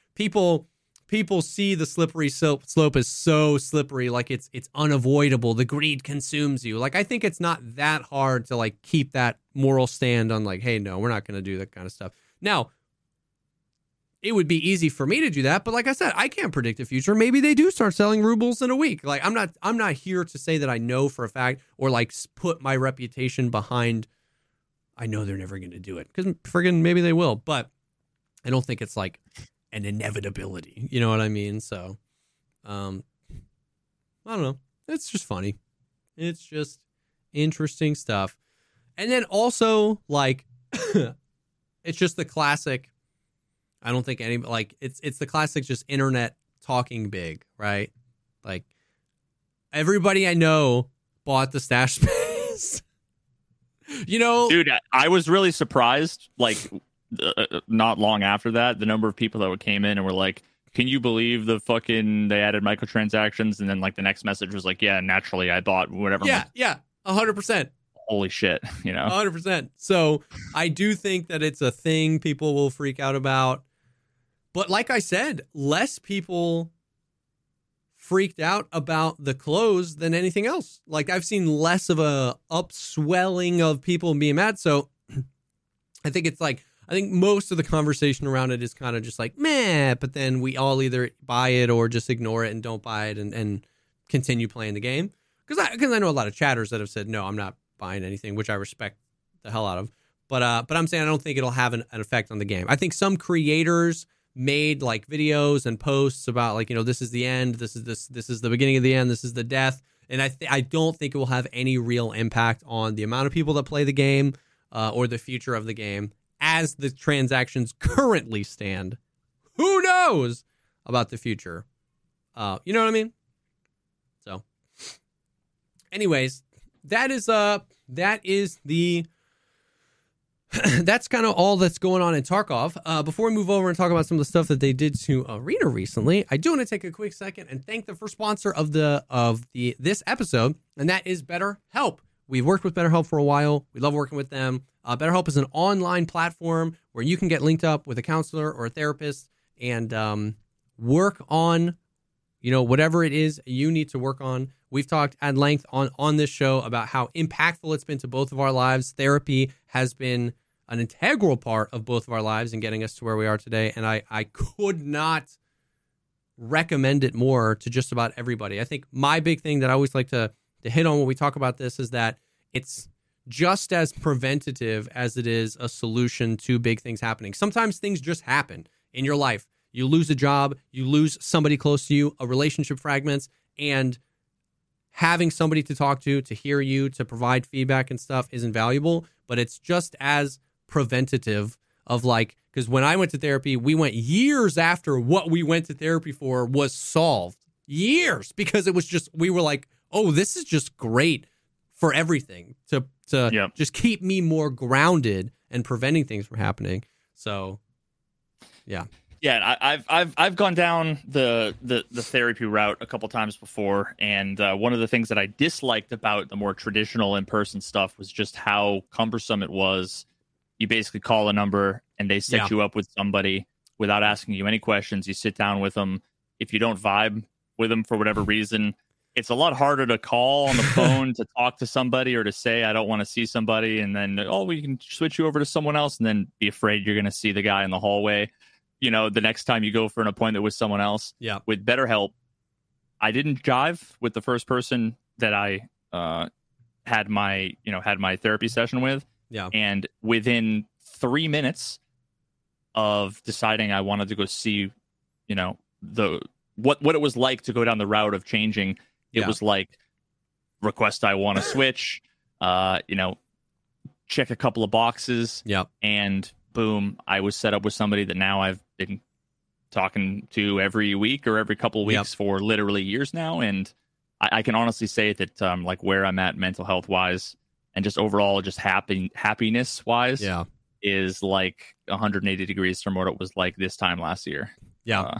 people see the slippery slope as so slippery, like it's unavoidable. The greed consumes you. Like, I think it's not that hard to like keep that moral stand on like, hey, no, we're not going to do that kind of stuff. Now, it would be easy for me to do that, but like I said, I can't predict the future. Maybe they do start selling rubles in a week. Like, I'm not here to say that I know for a fact or like put my reputation behind. I know they're never going to do it because friggin' maybe they will, but I don't think it's like an inevitability. You know what I mean? So, I don't know. It's just funny. It's just interesting stuff. And then also, like, it's just the classic. I don't think any like it's the classic just internet talking big, right? Like everybody I know bought the stash space. Dude, I was really surprised. Like, not long after that, the number of people that came in and were like, "Can you believe they added microtransactions?" And then like the next message was like, "Yeah, naturally, I bought whatever." Yeah, 100%. Holy shit, 100%. So I do think that it's a thing people will freak out about. But like I said, less people freaked out about the close than anything else. Like, I've seen less of a upswelling of people being mad. So I think most of the conversation around it is kind of just like, meh, but then we all either buy it or just ignore it and don't buy it and continue playing the game. Because I know a lot of chatters that have said, no, I'm not buying anything, which I respect the hell out of. But I'm saying I don't think it'll have an effect on the game. I think some creators made like videos and posts about like, this is the end, this is the beginning of the end, this is the death. And I don't think it will have any real impact on the amount of people that play the game or the future of the game as the transactions currently stand. Who knows about the future? You know what I mean? So anyways, that is the that's kind of all that's going on in Tarkov. Before we move over and talk about some of the stuff that they did to Arena recently, I do want to take a quick second and thank the first sponsor of this episode, and that is BetterHelp. We've worked with BetterHelp for a while. We love working with them. BetterHelp is an online platform where you can get linked up with a counselor or a therapist and work on, whatever it is you need to work on. We've talked at length on this show about how impactful it's been to both of our lives. Therapy has been an integral part of both of our lives and getting us to where we are today. And I could not recommend it more to just about everybody. I think my big thing that I always like to hit on when we talk about this is that it's just as preventative as it is a solution to big things happening. Sometimes things just happen in your life. You lose a job, you lose somebody close to you, a relationship fragments, and having somebody to talk to hear you, to provide feedback and stuff is invaluable, but it's just as preventative of like, because when I went to therapy, we went years after what we went to therapy for was solved. Years, because it was just, we were like, oh, this is just great for everything to just keep me more grounded and preventing things from happening. So, yeah. Yeah, I've gone down the therapy route a couple times before, and one of the things that I disliked about the more traditional in-person stuff was just how cumbersome it was. You basically call a number, and they set you up with somebody without asking you any questions. You sit down with them. If you don't vibe with them for whatever reason, it's a lot harder to call on the phone to talk to somebody or to say, I don't want to see somebody, and then, we can switch you over to someone else, and then be afraid you're going to see the guy in the hallway. The next time you go for an appointment with someone else. Yeah. With BetterHelp, I didn't jive with the first person that I had my therapy session with. Yeah. And within 3 minutes of deciding I wanted to go see, what it was like to go down the route of changing, it was like, request I want to switch, check a couple of boxes. Yep. And boom, I was set up with somebody that now I've been talking to every week or every couple of weeks for literally years now. And I can honestly say that like where I'm at mental health wise and just overall just happiness wise is like 180 degrees from what it was like this time last year. Yeah.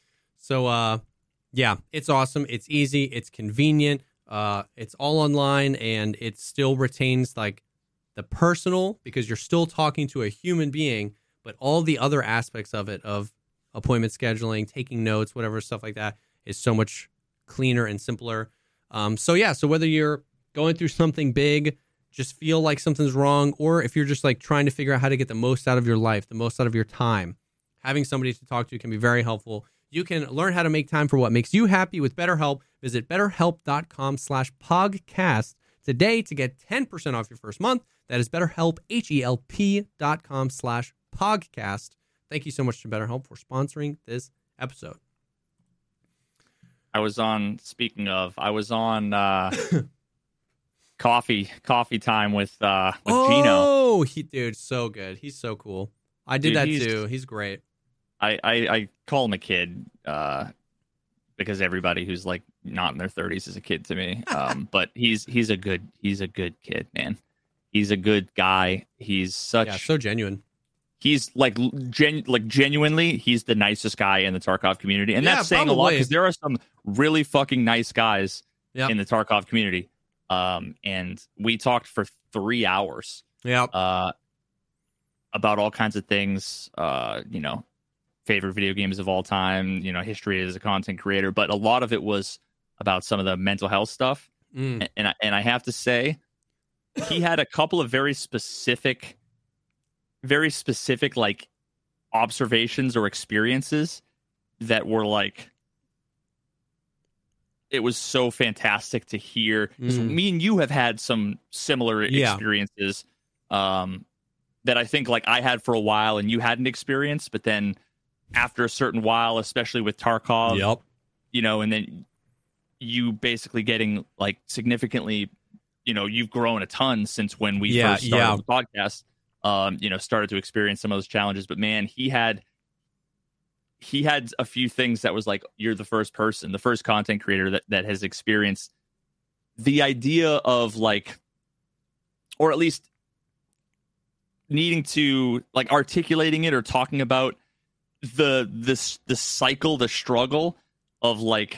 It's awesome. It's easy. It's convenient. It's all online, and it still retains like the personal, because you're still talking to a human being, but all the other aspects of it, of appointment scheduling, taking notes, whatever stuff like that, is so much cleaner and simpler. So whether you're going through something big, just feel like something's wrong, or if you're just like trying to figure out how to get the most out of your life, the most out of your time, having somebody to talk to can be very helpful. You can learn how to make time for what makes you happy with BetterHelp. Visit BetterHelp.com/podcast today to get 10% off your first month. That is BetterHelp, HELP.com/podcast. Thank you so much to BetterHelp for sponsoring this episode. I was on coffee time with Gino. Oh, dude, so good. He's so cool. I did that too. He's great. I call him a kid because everybody who's like not in their 30s is a kid to me. But he's a good kid, man. He's a good guy. He's so genuine. He's genuinely, he's the nicest guy in the Tarkov community. And that's saying a lot, because there are some really fucking nice guys in the Tarkov community. And we talked for 3 hours about all kinds of things, favorite video games of all time, history as a content creator, but a lot of it was about some of the mental health stuff. And I have to say, he had a couple of very specific like observations or experiences that were like, it was so fantastic to hear. 'Cause me and you have had some similar experiences that I think like I had for a while and you hadn't experienced, but then after a certain while, especially with Tarkov, and then you basically getting like significantly, you've grown a ton since when we first started the podcast, started to experience some of those challenges. But man, he had a few things that was like, you're the first content creator that has experienced the idea of like, or at least needing to like articulating it or talking about the cycle, the struggle of like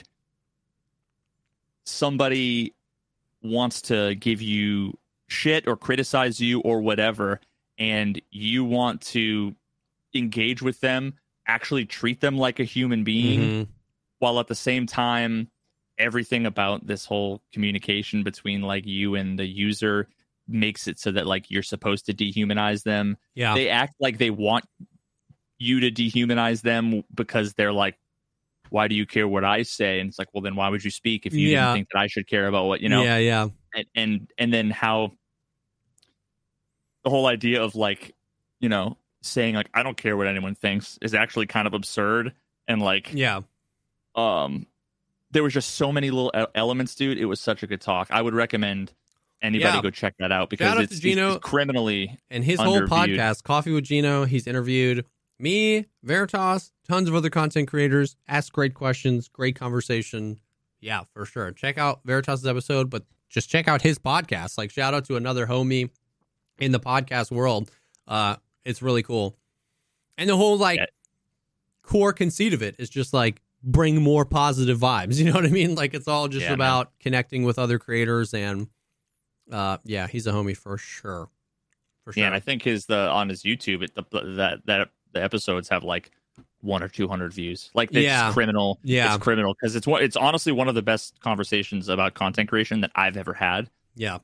somebody wants to give you shit or criticize you or whatever, and you want to engage with them, actually treat them like a human being, while at the same time everything about this whole communication between like you and the user makes it so that like you're supposed to dehumanize them. They act like they want you to dehumanize them because they're like, why do you care what I say? And it's like, well, then why would you speak if you didn't think that I should care about what and then how the whole idea of like, saying like, I don't care what anyone thinks is actually kind of absurd. And like, there was just so many little elements, dude. It was such a good talk. I would recommend anybody go check that out because it's criminally and his underviewed. whole podcast, Coffee with Gino. He's interviewed me, Veritas, tons of other content creators, asked great questions, great conversation. Yeah, for sure. Check out Veritas' episode, but just check out his podcast. Like, shout out to another homie in the podcast world. It's really cool. And the whole like core conceit of it is just like bring more positive vibes. You know what I mean? Like it's all just about connecting with other creators and he's a homie for sure. For sure. Yeah, and I think on his YouTube, the episodes have like 100 or 200 views. Like it's criminal. Yeah, it's criminal because it's honestly one of the best conversations about content creation that I've ever had. Yeah.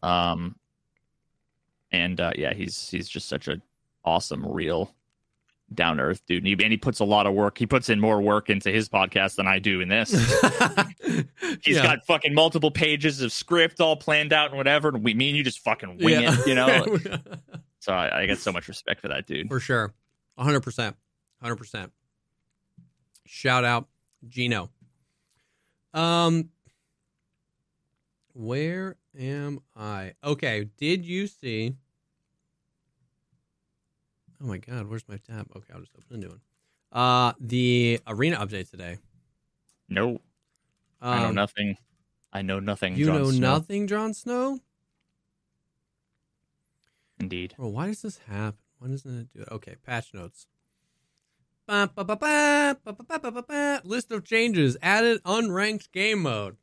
He's just such an awesome, real, down to earth dude. And he puts a lot of work. He puts in more work into his podcast than I do in this. He's got fucking multiple pages of script all planned out and whatever. And me and you just fucking wing it, So I get so much respect for that dude. For sure. 100%. 100%. Shout out Gino. Where am I? Okay, did you see? Oh my God, where's my tab? Okay, I'll just open a new one. The arena update today. No. I know nothing. I know nothing. You Jon know Snow. nothing, Jon Snow? Indeed. Bro, why does this happen? Why doesn't it do it? Okay, patch notes. List of changes. Added unranked game mode.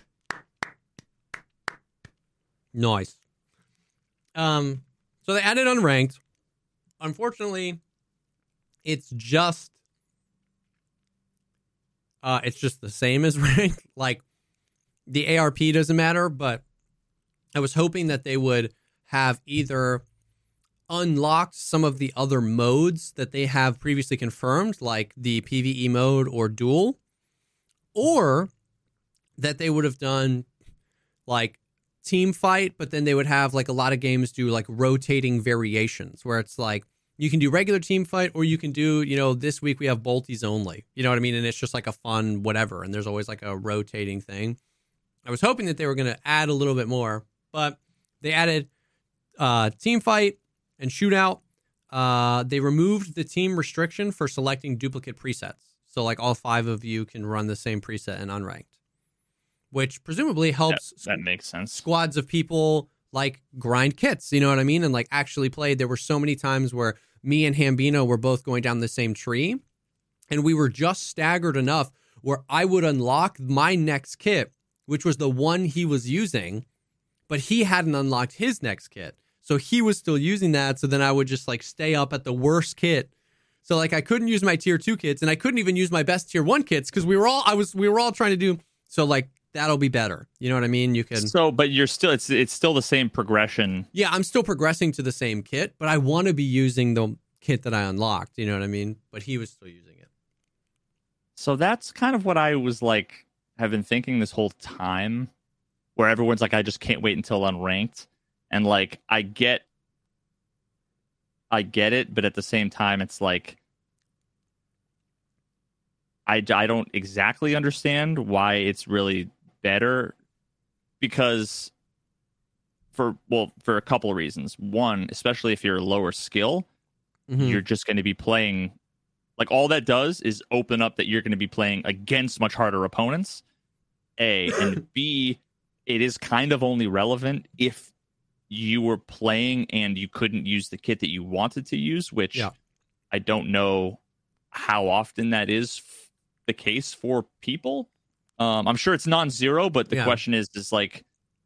Nice. So they added unranked. Unfortunately, it's just the same as ranked. Like the ARP doesn't matter, but I was hoping that they would have either unlocked some of the other modes that they have previously confirmed, like the PvE mode or duel, or that they would have done like team fight, but then they would have like a lot of games do like rotating variations where it's like you can do regular team fight or you can do, this week we have bolties only, you know what I mean? And it's just like a fun whatever. And there's always like a rotating thing. I was hoping that they were going to add a little bit more, but they added team fight and shootout. They removed the team restriction for selecting duplicate presets. So like all 5 of you can run the same preset in unranked, which presumably helps. That makes sense. Squads of people like grind kits, you know what I mean? And like actually play. There were so many times where me and Hambino were both going down the same tree and we were just staggered enough where I would unlock my next kit, which was the one he was using, but he hadn't unlocked his next kit. So he was still using that. So then I would just like stay up at the worst kit So like I couldn't use my tier 2 kits, and I couldn't even use my best tier 1 kits because we were all trying to do. So like that'll be better. You know what I mean? You can. So, but you're still it's still the same progression. Yeah, I'm still progressing to the same kit, but I want to be using the kit that I unlocked. You know what I mean? But he was still using it. So that's kind of what I was like, have been thinking this whole time, where everyone's like, I just can't wait until unranked, and like I get it, but at the same time, it's like I don't exactly understand why it's really better, because for a couple of reasons. One, especially if you're lower skill, you're just going to be playing, like all that does is open up that you're going to be playing against much harder opponents. A and B, it is kind of only relevant if you were playing and you couldn't use the kit that you wanted to use, which I don't know how often that is the case for people. I'm sure it's non-zero, but the question is like,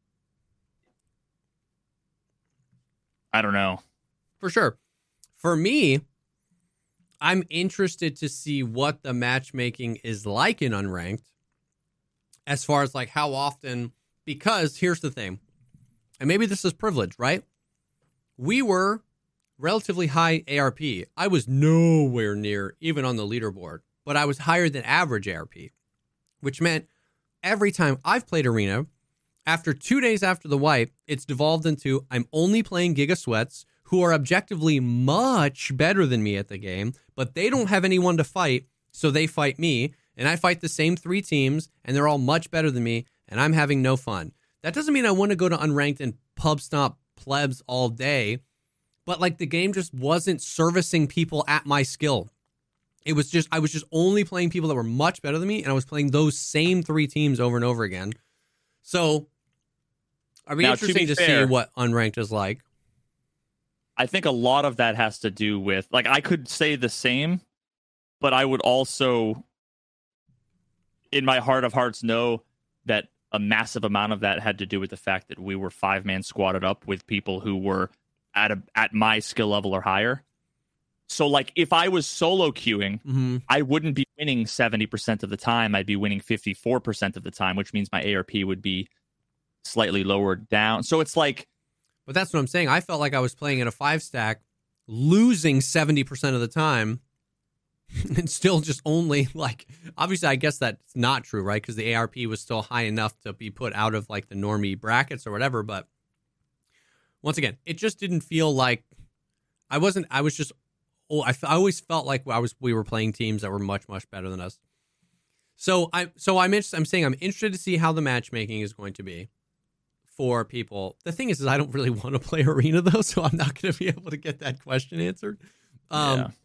I don't know. For sure. For me, I'm interested to see what the matchmaking is like in unranked, as far as like how often, because here's the thing, and maybe this is privilege, right? We were relatively high ARP. I was nowhere near even on the leaderboard, but I was higher than average ARP, which meant every time I've played Arena, after 2 days after the wipe, it's devolved into I'm only playing Giga Sweats, who are objectively much better than me at the game, but they don't have anyone to fight, so they fight me, and I fight the same 3 teams, and they're all much better than me, and I'm having no fun. That doesn't mean I want to go to unranked and pub stomp plebs all day, but like the game just wasn't servicing people at my skill. I was just only playing people that were much better than me, and I was playing those same 3 teams over and over again. So it'd be interesting to see what unranked is like. I think a lot of that has to do with, like, I could say the same, but I would also, in my heart of hearts, know that a massive amount of that had to do with the fact that we were 5-man squatted up with people who were at my skill level or higher. So, like, if I was solo queuing, I wouldn't be winning 70% of the time. I'd be winning 54% of the time, which means my ARP would be slightly lowered down. So it's like... But that's what I'm saying. I felt like I was playing in a 5-stack, losing 70% of the time, and still just only, like... Obviously, I guess that's not true, right? Because the ARP was still high enough to be put out of, like, the normie brackets or whatever, but... Once again, it just didn't feel like... I always felt like we were playing teams that were much, much better than us. I'm saying I'm interested to see how the matchmaking is going to be for people. The thing is I don't really want to play Arena though, so I'm not going to be able to get that question answered. But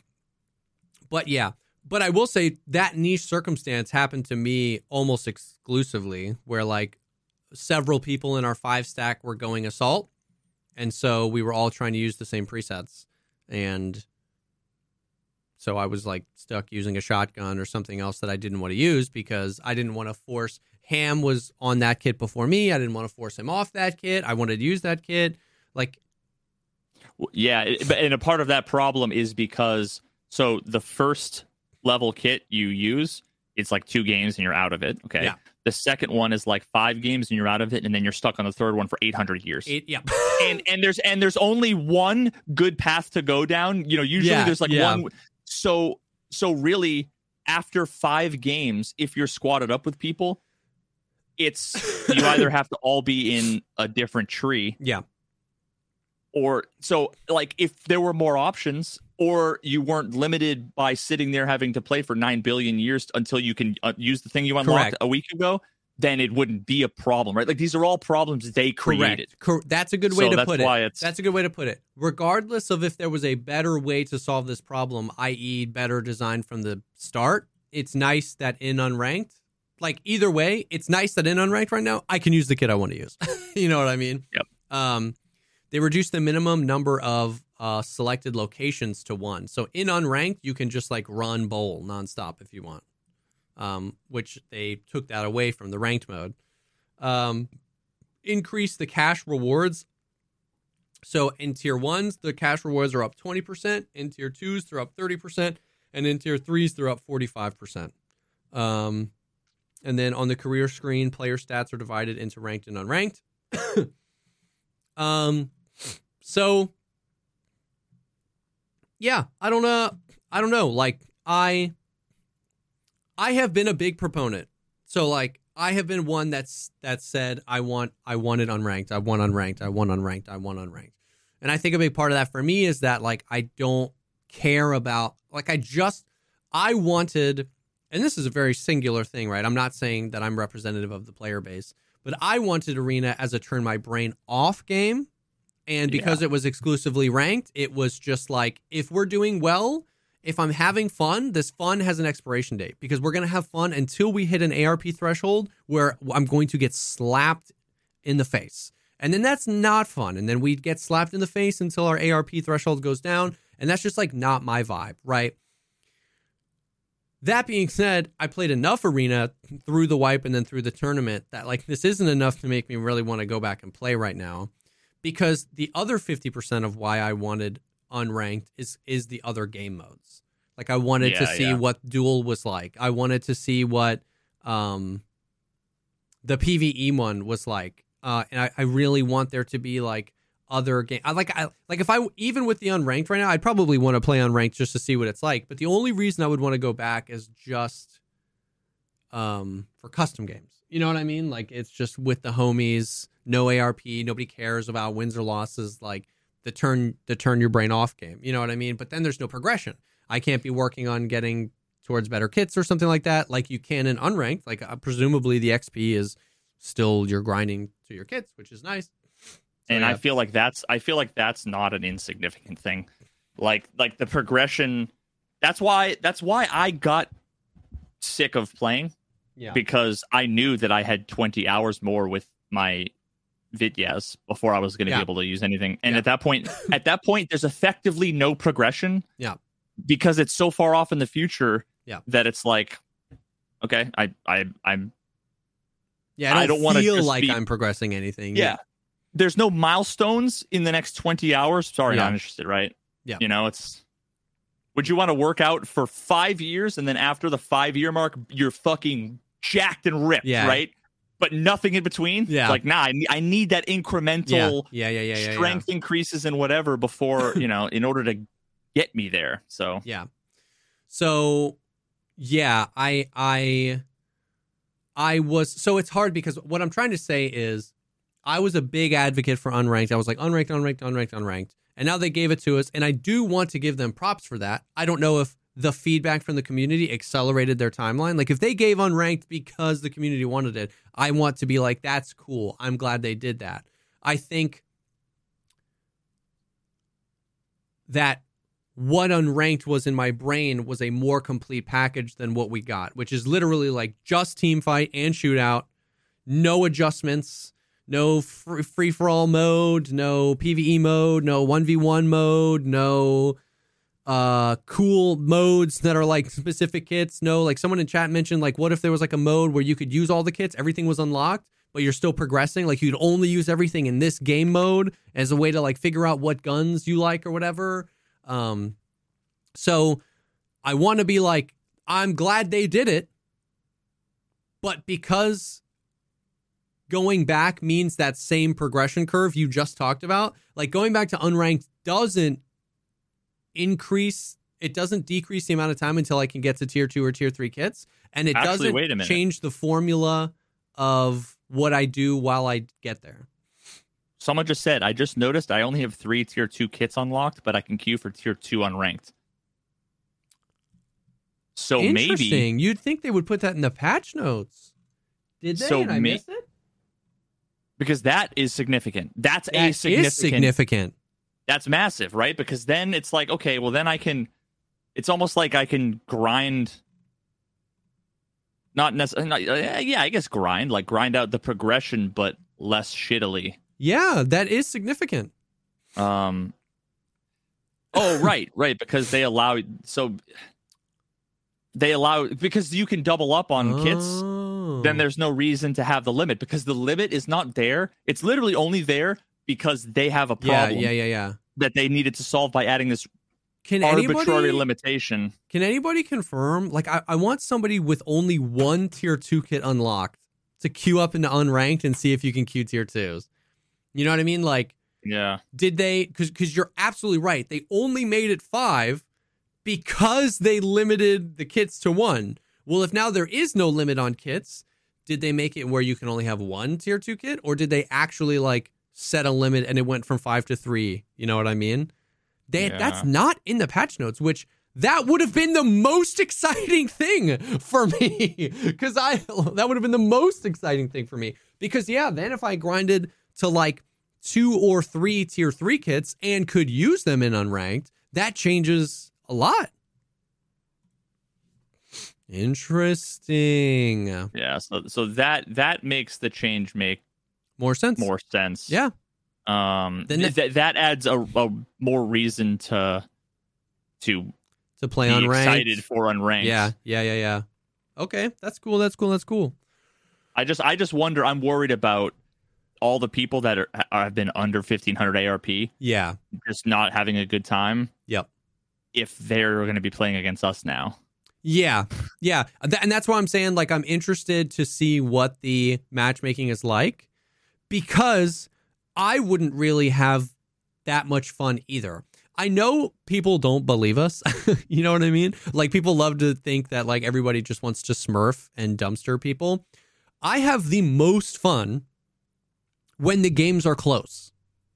I will say that niche circumstance happened to me almost exclusively, where like several people in our 5-stack were going assault, and so we were all trying to use the same presets, and so I was like stuck using a shotgun or something else that I didn't want to use because I didn't want to force... Ham was on that kit before me. I didn't want to force him off that kit. I wanted to use that kit. Like, yeah, and a part of that problem is because, so the first level kit you use, it's like 2 games and you're out of it. Okay. Yeah. The second one is like 5 games and you're out of it, and then you're stuck on the third one for 800 years. and there's only one good path to go down. You know, usually there's like one. So really, after 5 games, if you're squatted up with people, it's you either have to all be in a different tree. Yeah. Or so like if there were more options, or you weren't limited by sitting there having to play for 9 billion years until you can use the thing you unlocked a week ago, then it wouldn't be a problem, right? Like these are all problems they created. That's a good way to put it. That's a good way to put it. Regardless of if there was a better way to solve this problem, i.e. better design from the start, it's nice that in unranked, like either way, it's nice that in unranked right now, I can use the kit I want to use. You know what I mean? Yep. They reduced the minimum number of selected locations to 1. So in unranked, you can just like run bowl nonstop if you want, which they took that away from the ranked mode. Increase the cash rewards. So in tier 1s, the cash rewards are up 20%. In tier 2s, they're up 30%. And in tier 3s, they're up 45%. And then on the career screen, player stats are divided into ranked and unranked. So yeah, I don't know. Like I have been a big proponent. So like I have been one that said I want it unranked. I want unranked. And I think a big part of that for me is that like I don't care about like I wanted, and this is a very singular thing, right? I'm not saying that I'm representative of the player base, but I wanted Arena as a turn my brain off game. And because it was exclusively ranked, it was just like, if we're doing well, if I'm having fun, this fun has an expiration date because we're going to have fun until we hit an ARP threshold where I'm going to get slapped in the face. And then that's not fun. And then we get slapped in the face until our ARP threshold goes down. And that's just like not my vibe, right? That being said, I played enough Arena through the wipe and then through the tournament that like this isn't enough to make me really want to go back and play right now. Because the other 50% of why I wanted unranked is the other game modes. Like I wanted to see what Duel was like. I wanted to see what the PvE one was like. And I really want there to be like other game. If I even with the unranked right now, I'd probably want to play unranked just to see what it's like. But the only reason I would want to go back is just for custom games. You know what I mean? Like it's just with the homies, no ARP, nobody cares about wins or losses, like the turn your brain off game. You know what I mean? But then there's no progression. I can't be working on getting towards better kits or something like that, like you can in unranked. Like presumably the XP is still you're grinding to your kits, which is nice. So, and I feel like that's not an insignificant thing. Like the progression. That's why I got sick of playing. Yeah. Because I knew that I had 20 hours more with my Vidyas before I was going to be able to use anything. And at that point, there's effectively no progression. Yeah. Because it's so far off in the future. Yeah. That it's like, okay, I'm. Yeah, I don't want to feel like be, I'm progressing anything. Yeah. There's no milestones in the next 20 hours. Sorry, not interested, right? Yeah. You know, it's. Would you want to work out for 5 years and then after the 5-year mark, you're fucking jacked and ripped, right? But nothing in between. Yeah. Like, nah, I need that incremental strength increases and whatever before, in order to get me there. So yeah. So yeah, I was, so it's hard because what I'm trying to say is I was a big advocate for unranked. I was like unranked. And now they gave it to us. And I do want to give them props for that. I don't know if the feedback from the community accelerated their timeline. Like if they gave unranked because the community wanted it, I want to be like, that's cool. I'm glad they did that. I think that what unranked was in my brain was a more complete package than what we got, which is literally like just team fight and shootout, no adjustments, no free-for-all mode, no PvE mode, no 1v1 mode, no cool modes that are like specific kits. No, like someone in chat mentioned, like, what if there was like a mode where you could use all the kits, everything was unlocked, but you're still progressing? Like you'd only use everything in this game mode as a way to like figure out what guns you like or whatever. So I want to be like, I'm glad they did it, but because going back means that same progression curve you just talked about, like going back to unranked doesn't decrease the amount of time until I can get to tier 2 or tier 3 kits. And it doesn't change the formula of what I do while I get there. Someone just said, I just noticed I only have 3 tier 2 kits unlocked, but I can queue for tier 2 unranked. So interesting. You'd think they would put that in the patch notes. Did they? And I missed it? Because that is significant. That is significant. That's massive, right? Because then it's like, okay, well then I can, it's almost like I can grind, not necessarily, I guess grind out the progression, but less shittily. Yeah, that is significant. Oh, right, because because you can double up on kits, then there's no reason to have the limit because the limit is not there. It's literally only there because they have a Yeah, problem yeah. that they needed to solve by adding this Can arbitrary anybody limitation. Can anybody confirm? Like, I want somebody with only one tier 2 kit unlocked to queue up into unranked and see if you can queue tier 2s. You know what I mean? Like, Yeah. did they? Because you're absolutely right. They only made it 5 because they limited the kits to 1. Well, if now there is no limit on kits, did they make it where you can only have one tier 2 kit, or did they actually like set a limit and it went from 5 to 3? You know what I mean? That's not in the patch notes, which that would have been the most exciting thing for me. That would have been the most exciting thing for me. Because then if I grinded to like 2 or 3 tier 3 kits and could use them in unranked, that changes a lot. Interesting. Yeah. So that makes the change make More sense. Yeah. Then that adds a more reason to play be unranked. excited for unranked. Yeah. Okay, that's cool. I just wonder. I'm worried about all the people that have been under 1500 ARP. Yeah, just not having a good time. Yep. If they're going to be playing against us now. Yeah. And that's why I'm saying, like, I'm interested to see what the matchmaking is like, because I wouldn't really have that much fun either. I know people don't believe us. You know what I mean? Like, people love to think that like everybody just wants to smurf and dumpster people. I have the most fun when the games are close.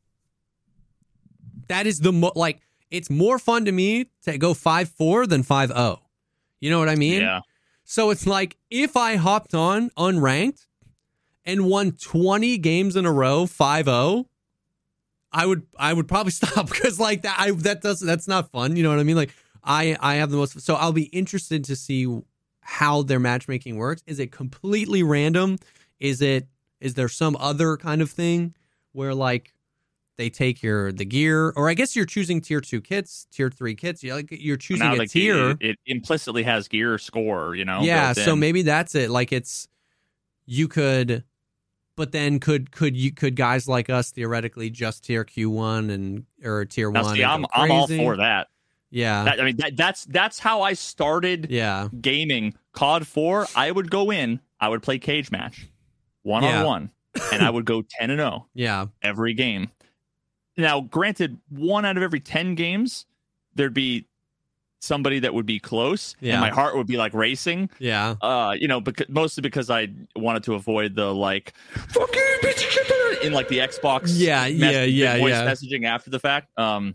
That is like, it's more fun to me to go 5-4 than 5-0. You know what I mean? Yeah. So it's like, if I hopped on unranked and won 20 games in a row 5-0, I would probably stop, because like that's not fun. You know what I mean? Like, I have the most, so I'll be interested to see how their matchmaking works. Is it completely random? Is there some other kind of thing where like they take the gear, or I guess you're choosing tier 2 kits, tier 3 kits. You're choosing a tier. It implicitly has gear score, you know? Yeah. So maybe that's it. Like, you could, but then could guys like us theoretically just tier Q1 or tier 1? See, I'm all for that. Yeah. That's how I started gaming COD 4. I would go in, I would play cage match 1-on-1, and I would go 10-0. Yeah. Every game. Now, granted, 1 out of every 10 games, there'd be somebody that would be close, and my heart would be like racing. Yeah. Mostly because I wanted to avoid the like "fuck you, bitch," in like the Xbox. Voice messaging after the fact.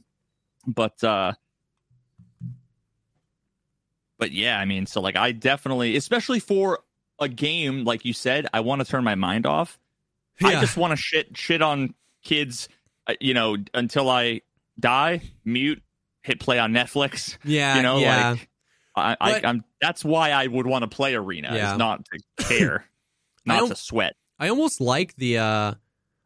But yeah, I mean, so like I definitely, especially for a game like you said, I want to turn my mind off. Yeah. I just want to shit on kids. Until I die, mute, hit play on Netflix. Yeah, I'm. That's why I would want to play Arena, is not to care, not to sweat. I almost like the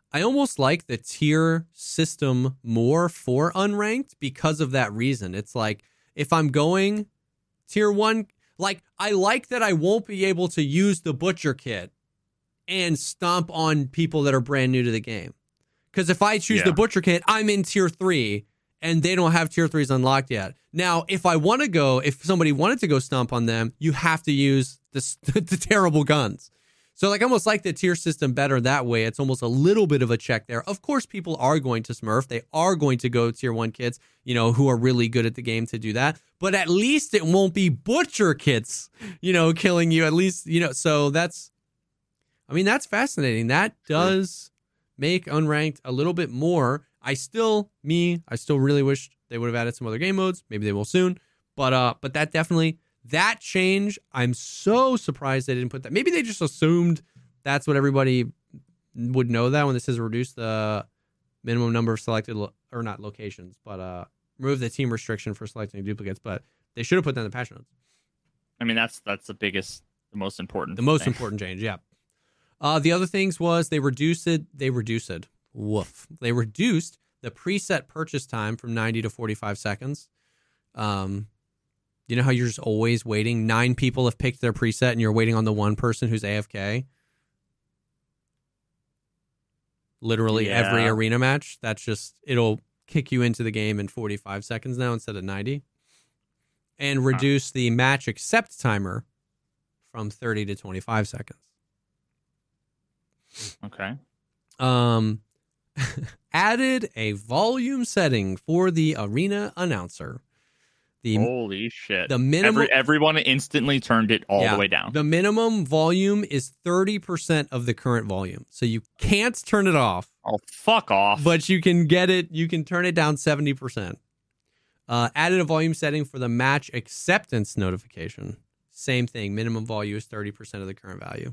tier system more for unranked because of that reason. It's like, if I'm going tier 1, like, I like that I won't be able to use the butcher kit and stomp on people that are brand new to the game. Because if I choose the butcher kit, I'm in tier 3, and they don't have tier 3s unlocked yet. Now, if somebody wanted to go stomp on them, you have to use the terrible guns. So like, I almost like the tier system better that way. It's almost a little bit of a check there. Of course, people are going to smurf. They are going to go tier 1 kits, who are really good at the game to do that. But at least it won't be butcher kits, killing you. At least, so that's fascinating. That does make unranked a little bit more. I still really wish they would have added some other game modes. Maybe they will soon. But that change, I'm so surprised they didn't put that. Maybe they just assumed that's what everybody would know, that when this says reduce the minimum number of selected or not locations, but remove the team restriction for selecting duplicates. But they should have put that in the patch notes. I mean, that's the most important change. Yeah. The other things was they reduced the preset purchase time from 90 to 45 seconds. You know how you're just always waiting? 9 people have picked their preset and you're waiting on the one person who's AFK. literally every Yeah. arena match. That's just, it'll kick you into the game in 45 seconds now instead of 90. And reduce the match accept timer from 30 to 25 seconds. Okay. Added a volume setting for the arena announcer. Holy shit. the minimum- Everyone instantly turned it all the way down. The minimum volume is 30% of the current volume. So you can't turn it off, Oh, fuck off. but you can get it. You can turn it down 70%. Added a volume setting for the match acceptance notification. Same thing. Minimum volume is 30% of the current value.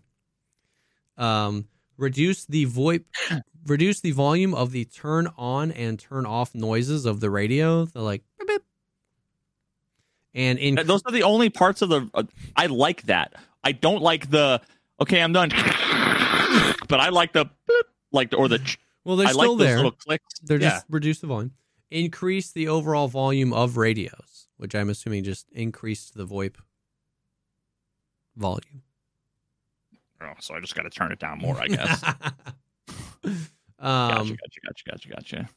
Reduce the volume of the turn on and turn off noises of the radio. They're like beep, beep. And Those are the only parts of the. I like that. I don't like the. Okay, I'm done. But I like the or the. well, they're I still like those there. little clicks. They're just reduce the volume. Increase the overall volume of radios, which I'm assuming just increased the VoIP volume. Oh, so I just got to turn it down more, I guess. Gotcha.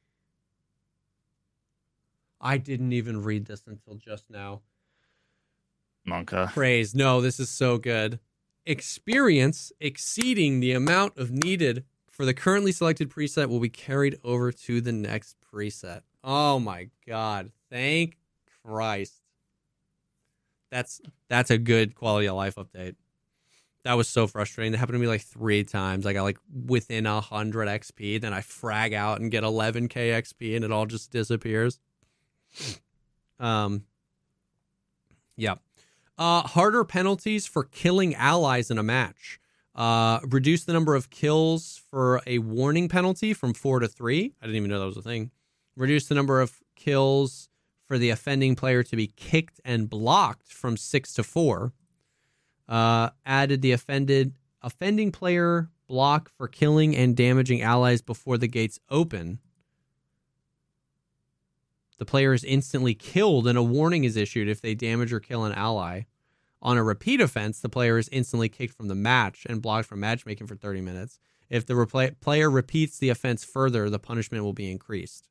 I didn't even read this until just now. Monka. Praise. No, this is so good. Experience exceeding the amount of needed for the currently selected preset will be carried over to the next preset. Oh my God. Thank Christ. That's a good quality of life update. That was so frustrating. That happened to me like 3 times. I got like within 100 XP, then I frag out and get 11k XP, and it all just disappears. Yeah. Harder penalties for killing allies in a match. Reduce the number of kills for a warning penalty from 4 to 3. I didn't even know that was a thing. Reduce the number of kills for the offending player to be kicked and blocked from 6 to 4. Added the offending player block for killing and damaging allies before the gates open. The player is instantly killed and a warning is issued if they damage or kill an ally. On a repeat offense, the player is instantly kicked from the match and blocked from matchmaking for 30 minutes. If the player repeats the offense further, the punishment will be increased.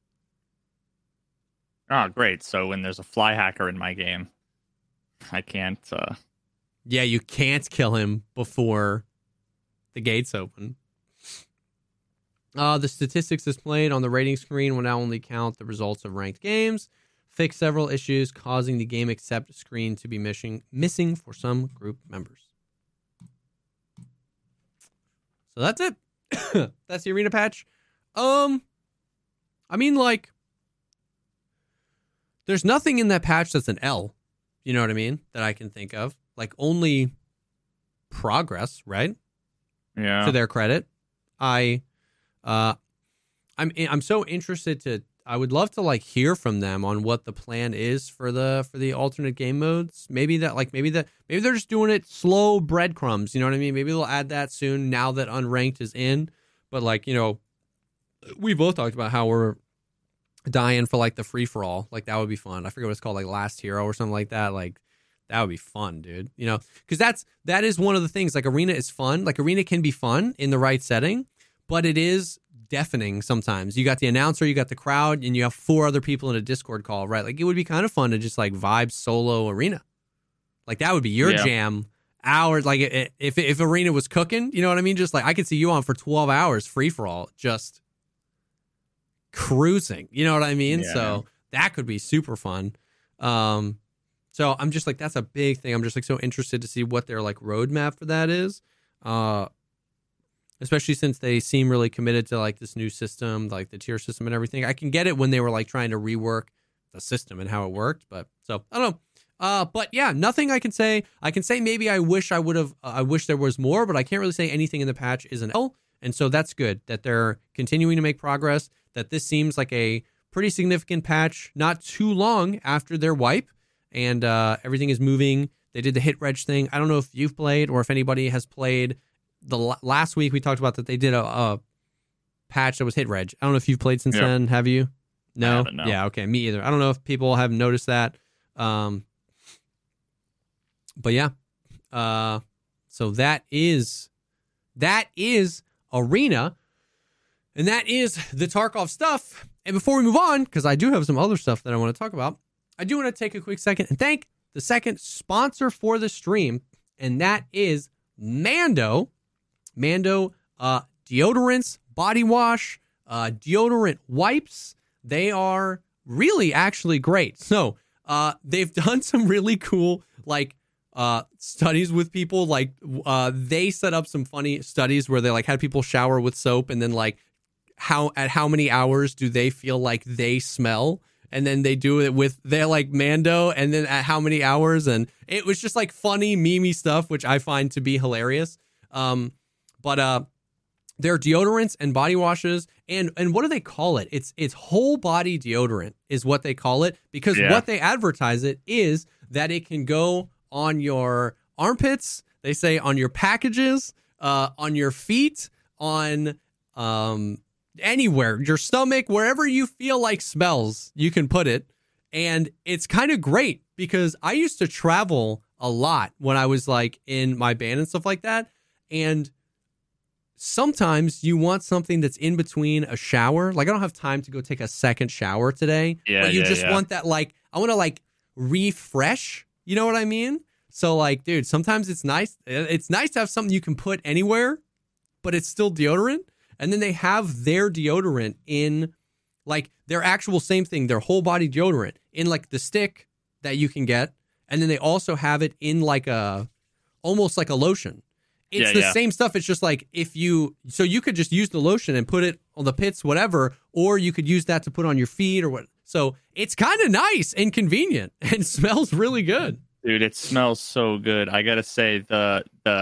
Oh, great. So when there's a fly hacker in my game, I can't... Yeah, you can't kill him before the gates open. The statistics displayed on the rating screen will now only count the results of ranked games. Fix several issues causing the game accept screen to be missing for some group members. So that's it. That's the arena patch. I mean, like, there's nothing in that patch that's an L. You know what I mean? That I can think of. Like, only progress, right? Yeah. To their credit. I'm so interested I would love to like hear from them on what the plan is for the alternate game modes. Maybe they're just doing it slow breadcrumbs, you know what I mean? Maybe they'll add that soon now that Unranked is in. But like, you know, we both talked about how we're dying for like the free for all. Like that would be fun. I forget what it's called, like Last Hero or something like that. Like that would be fun, dude. You know, because that is one of the things. Like Arena is fun. Like Arena can be fun in the right setting, but it is deafening sometimes. You got the announcer, you got the crowd, and you have 4 other people in a Discord call, right? Like it would be kind of fun to just like vibe solo Arena. Like that would be your jam. Hours, like if Arena was cooking, you know what I mean? Just like I could see you on for 12 hours free for all, just cruising. You know what I mean? Yeah. So that could be super fun. So I'm just like, that's a big thing. I'm just like so interested to see what their like roadmap for that is. Especially since they seem really committed to like this new system, like the tier system and everything. I can get it when they were like trying to rework the system and how it worked, but so I don't know. But yeah, nothing I can say. I can say maybe I wish I would have. I wish there was more, but I can't really say anything in the patch is an L. And so that's good that they're continuing to make progress. That this seems like a pretty significant patch, not too long after their wipe, and everything is moving. They did the hit reg thing. I don't know if you've played or if anybody has played. Last week we talked about that they did a patch that was hit reg. I don't know if you've played since then. Have you? No. I haven't, no. Yeah. Okay. Me either. I don't know if people have noticed that. But yeah. So that is Arena. And that is the Tarkov stuff. And before we move on, because I do have some other stuff that I want to talk about, I do want to take a quick second and thank the second sponsor for the stream, and that is Mando. Mando deodorants, body wash, deodorant wipes. They are really actually great. So they've done some really cool studies with people. Like they set up some funny studies where they like had people shower with soap, and then like how many hours do they feel like they smell, and then they do it with their like Mando, and then at how many hours. And it was just like funny memey stuff, which I find to be hilarious. But their deodorants and body washes, and what do they call it? It's whole body deodorant is what they call it, because what they advertise it is that it can go on your armpits, they say on your packages, on your feet, on anywhere, your stomach, wherever you feel like smells, you can put it. And it's kind of great because I used to travel a lot when I was like in my band and stuff like that. And sometimes you want something that's in between a shower. Like I don't have time to go take a second shower today. But you just want that, like, I want to like refresh. You know what I mean? So like, dude, sometimes it's nice. It's nice to have something you can put anywhere, but it's still deodorant. And then they have their deodorant in like their actual same thing, their whole body deodorant in like the stick that you can get. And then they also have it in like almost like a lotion. It's the same stuff. It's just like you could just use the lotion and put it on the pits, whatever, or you could use that to put on your feet or what. So it's kind of nice and convenient and smells really good. Dude, it smells so good. I gotta say the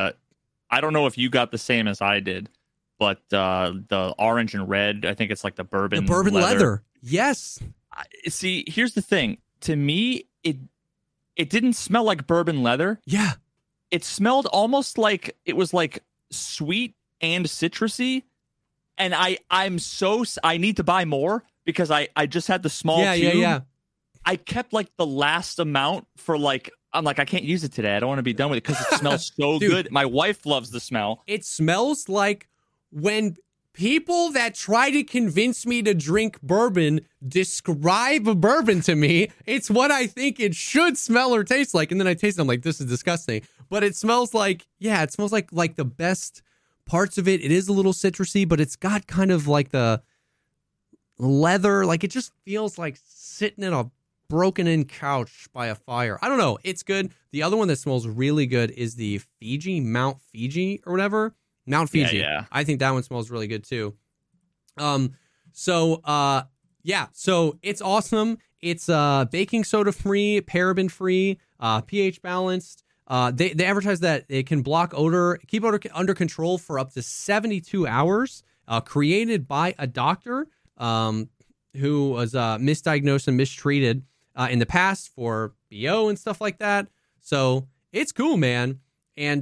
I don't know if you got the same as I did, but the orange and red, I think it's like the bourbon leather. Yes. See, here's the thing. To me, it didn't smell like bourbon leather. Yeah. It smelled almost like it was like sweet and citrusy. And I need to buy more because I just had the small tube. Yeah. I kept like the last amount for like, I'm like, I can't use it today. I don't want to be done with it because it smells so Dude, good. My wife loves the smell. It smells like when people that try to convince me to drink bourbon describe a bourbon to me. It's what I think it should smell or taste like. And then I taste it, I'm like, this is disgusting. But it smells like, it smells like the best parts of it. It is a little citrusy, but it's got kind of like the leather. Like it just feels like sitting in a broken in couch by a fire. I don't know. It's good. The other one that smells really good is the Mount Fiji or whatever. Mount Fiji. Yeah. I think that one smells really good too. So it's awesome. It's baking soda free, paraben free, pH balanced. They advertise that it can block odor, keep odor under control for up to 72 hours. Created by a doctor who was misdiagnosed and mistreated in the past for BO and stuff like that. So it's cool, man. And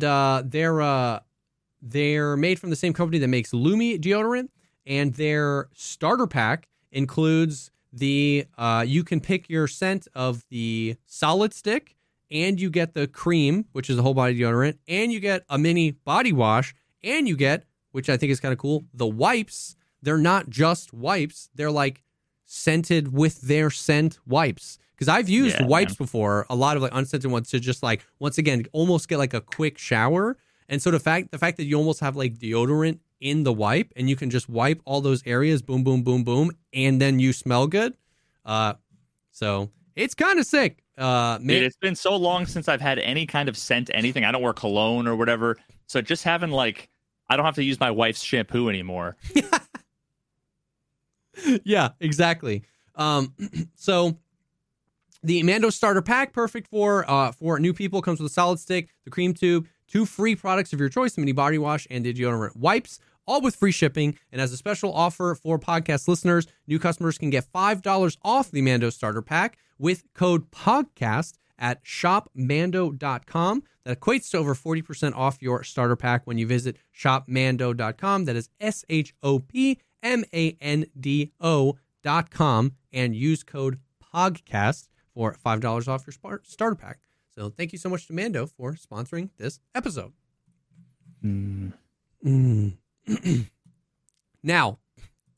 they're made from the same company that makes Lumi deodorant, and their starter pack includes the you can pick your scent of the solid stick, and you get the cream, which is a whole body deodorant, and you get a mini body wash, and you get, which I think is kind of cool, the wipes. They're not just wipes. They're like scented with their scent wipes. Because I've used wipes before, a lot of like unscented ones, to just like, once again, almost get like a quick shower. And so the fact that you almost have like deodorant in the wipe and you can just wipe all those areas, boom, boom, boom, boom, and then you smell good. So it's kind of sick. Dude, it's been so long since I've had any kind of scent, anything. I don't wear cologne or whatever. So just having like, I don't have to use my wife's shampoo anymore. Yeah, exactly. So the Mando starter pack, perfect for new people, comes with a solid stick, the cream tube, 2 free products of your choice, the mini body wash and the deodorant wipes, all with free shipping. And as a special offer for podcast listeners, new customers can get $5 off the Mando starter pack with code PODCAST at shopmando.com. That equates to over 40% off your starter pack when you visit shopmando.com. That is shopmando.com, and use code PODCAST for $5 off your starter pack. So thank you so much to Mando for sponsoring this episode. Now,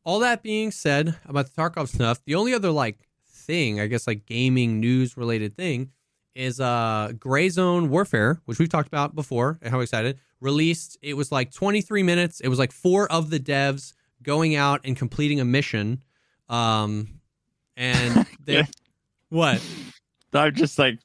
all that being said about the Tarkov stuff, the only other like thing, I guess, like gaming news related thing is Gray Zone Warfare, which we've talked about before and how excited, released. It was like 23 minutes. It was like 4 of the devs going out and completing a mission. And they what? I'm just like,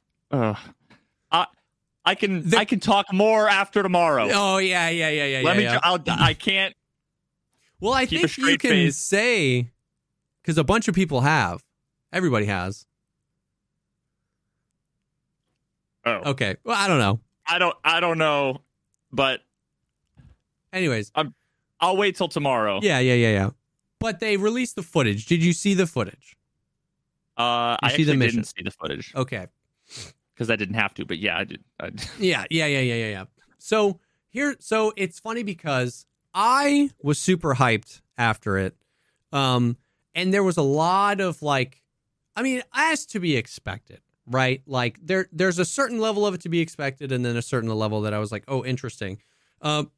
I can talk more after tomorrow. Oh yeah. I can't. Well, I think you can say, because a bunch of people have. Everybody has. Oh, okay. Well, I don't know. I don't know, but anyways, I'll wait till tomorrow. Yeah. But they released the footage. Did you see the footage? I actually didn't see the footage. Okay. Because I didn't have to, but yeah, I did. Yeah. So it's funny because I was super hyped after it. And there was a lot of like, I mean, as to be expected, right? Like there's a certain level of it to be expected, and then a certain level that I was like, oh, interesting. Of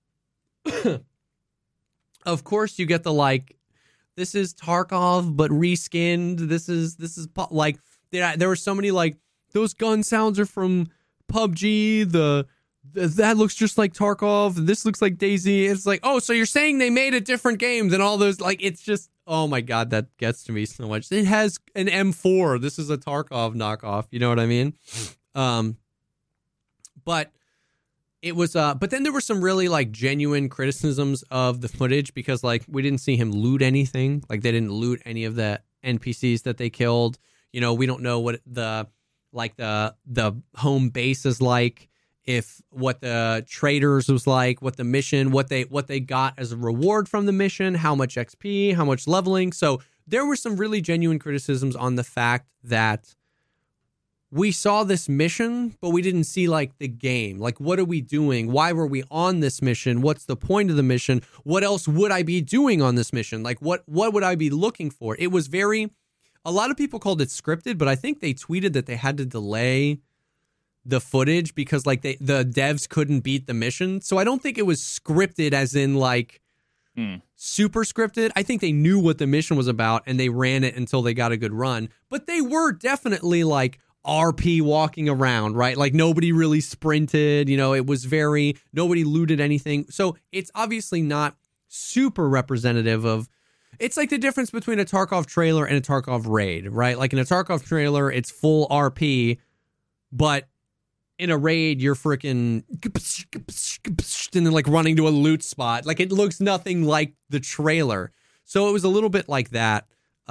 course, you get the like, this is Tarkov but reskinned. This is like there were so many like, those gun sounds are from PUBG. That looks just like Tarkov. This looks like DayZ. It's like, oh, so you're saying they made a different game than all those? Like, it's just, oh my god, that gets to me so much. It has an M4. This is a Tarkov knockoff. You know what I mean? But it was. But then there were some really like genuine criticisms of the footage because like we didn't see him loot anything. Like they didn't loot any of the NPCs that they killed. You know, we don't know what the home base is like. If what the traders was like, what the mission, what they got as a reward from the mission, how much XP, how much leveling. So there were some really genuine criticisms on the fact that we saw this mission, but we didn't see like the game. Like, what are we doing? Why were we on this mission? What's the point of the mission? What else would I be doing on this mission? Like, what would I be looking for? It was a lot of people called it scripted, but I think they tweeted that they had to delay the footage because like the devs couldn't beat the mission. So I don't think it was scripted as in like super scripted. I think they knew what the mission was about and they ran it until they got a good run. But they were definitely like RP walking around, right? Like nobody really sprinted, you know, it was nobody looted anything. So it's obviously not super representative of, it's like the difference between a Tarkov trailer and a Tarkov raid, right? Like in a Tarkov trailer, it's full RP, but in a raid, you're freaking and then like running to a loot spot. Like it looks nothing like the trailer. So it was a little bit like that.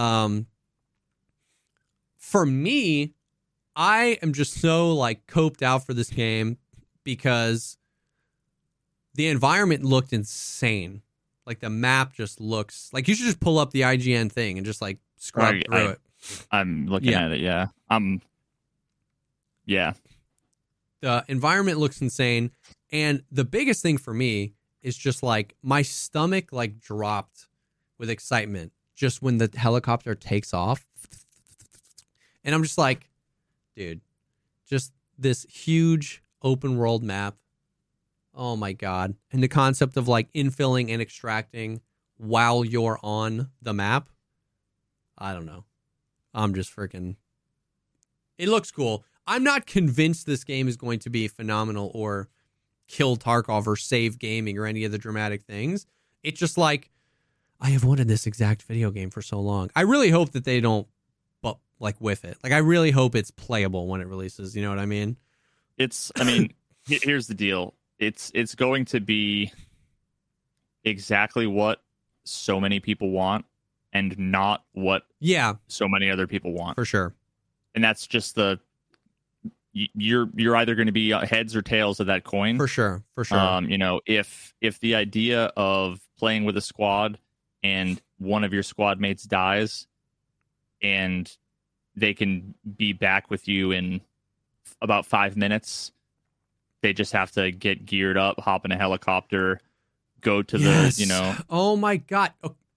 For me, I am just so like coped out for this game because the environment looked insane. Like the map just looks like you should just pull up the IGN thing and just like scrub through it. I'm looking at it. Yeah. Yeah. The environment looks insane. And the biggest thing for me is just like my stomach like dropped with excitement just when the helicopter takes off. And I'm just like, dude, just this huge open world map. Oh my God. And the concept of like infilling and extracting while you're on the map. I don't know. I'm just freaking. It looks cool. I'm not convinced this game is going to be phenomenal or kill Tarkov or save gaming or any of the dramatic things. It's just like, I have wanted this exact video game for so long. I really hope that they don't like whiff it. Like I really hope it's playable when it releases. You know what I mean? Here's the deal. It's going to be exactly what so many people want and not what so many other people want. For sure. And that's just you're either going to be heads or tails of that coin. For sure. You know, if the idea of playing with a squad and one of your squad mates dies and they can be back with you in about 5 minutes, they just have to get geared up, hop in a helicopter, go to the, you know. Oh my God.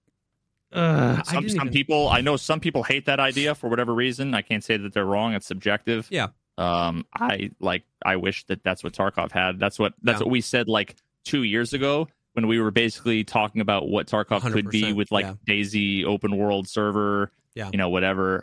Some people, I know some people hate that idea for whatever reason. I can't say that they're wrong. It's subjective. Yeah. I wish that's what Tarkov had. That's what we said like 2 years ago when we were basically talking about what Tarkov could be 100%, with like yeah. DayZ open world server, Yeah. whatever.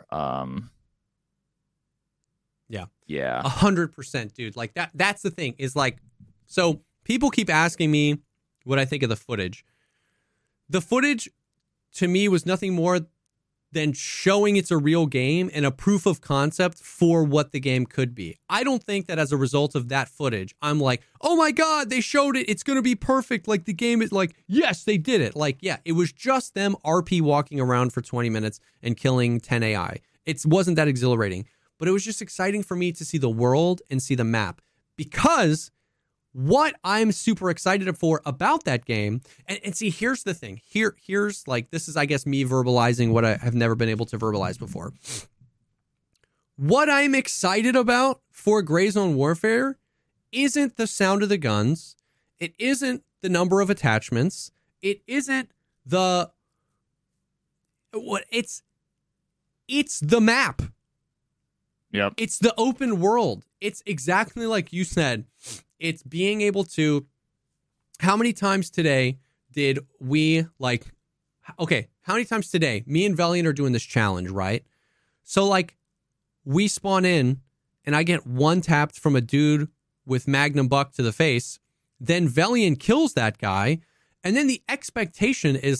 Yeah. 100%, dude. Like that's the thing is like, so people keep asking me what I think of the footage. The footage to me was nothing more than showing it's a real game and a proof of concept for what the game could be. I don't think that as a result of that footage, I'm like, oh my God, they showed it. It's going to be perfect. Like the game is like, yes, they did it. Like, yeah, it was just them RP walking around for 20 minutes and killing 10 AI. It wasn't that exhilarating, but it was just exciting for me to see the world and see the map, because what I'm super excited for about that game, and see, here's the thing. Here's like, this is, I guess, me verbalizing what I have never been able to verbalize before. What I'm excited about for Gray Zone Warfare isn't the sound of the guns. It isn't the number of attachments. It isn't the what it's the map. Yep. It's the open world. It's exactly like you said. It's being able to, how many times today did we like, okay, how many times today, me and Valiant are doing this challenge, right? So like we spawn in and I get one tapped from a dude with Magnum Buck to the face. Then Valiant kills that guy. And then the expectation is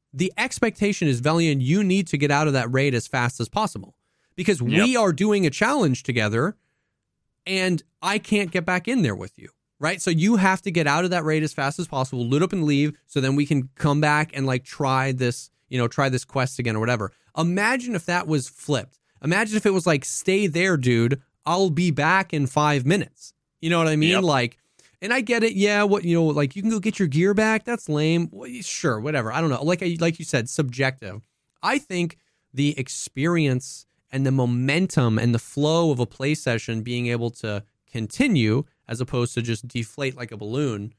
Valiant, you need to get out of that raid as fast as possible, because we are doing a challenge together and I can't get back in there with you, right? So you have to get out of that raid as fast as possible, loot up and leave, so then we can come back and like try this quest again or whatever. Imagine if that was flipped. Imagine if it was like, stay there, dude. I'll be back in 5 minutes. You know what I mean? Yep. Like, and I get it. Yeah. Like you can go get your gear back. That's lame. Well, sure. Whatever. I don't know. Like you said, subjective. I think the experience and the momentum and the flow of a play session being able to continue as opposed to just deflate like a balloon,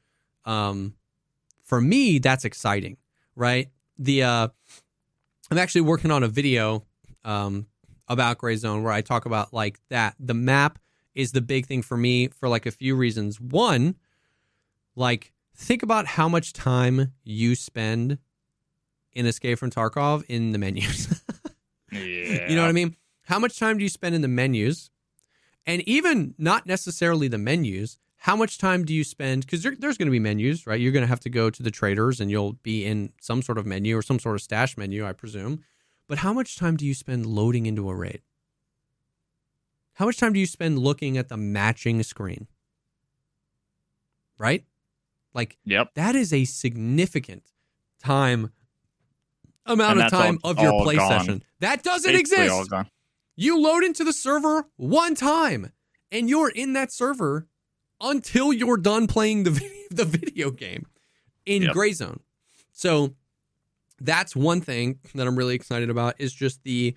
for me, that's exciting, right? I'm actually working on a video about Gray Zone where I talk about like that. The map is the big thing for me for like a few reasons. One, like think about how much time you spend in Escape from Tarkov in the menus. Yeah. You know what I mean? How much time do you spend in the menus? And even not necessarily the menus, how much time do you spend? Because there's going to be menus, right? You're going to have to go to the traders and you'll be in some sort of menu or some sort of stash menu, I presume. But how much time do you spend loading into a raid? How much time do you spend looking at the matching screen? Right? Like, that is a significant amount of time of your play session. That doesn't exist. All gone. You load into the server one time, and you're in that server until you're done playing the video game in Gray Zone. So that's one thing that I'm really excited about, is just the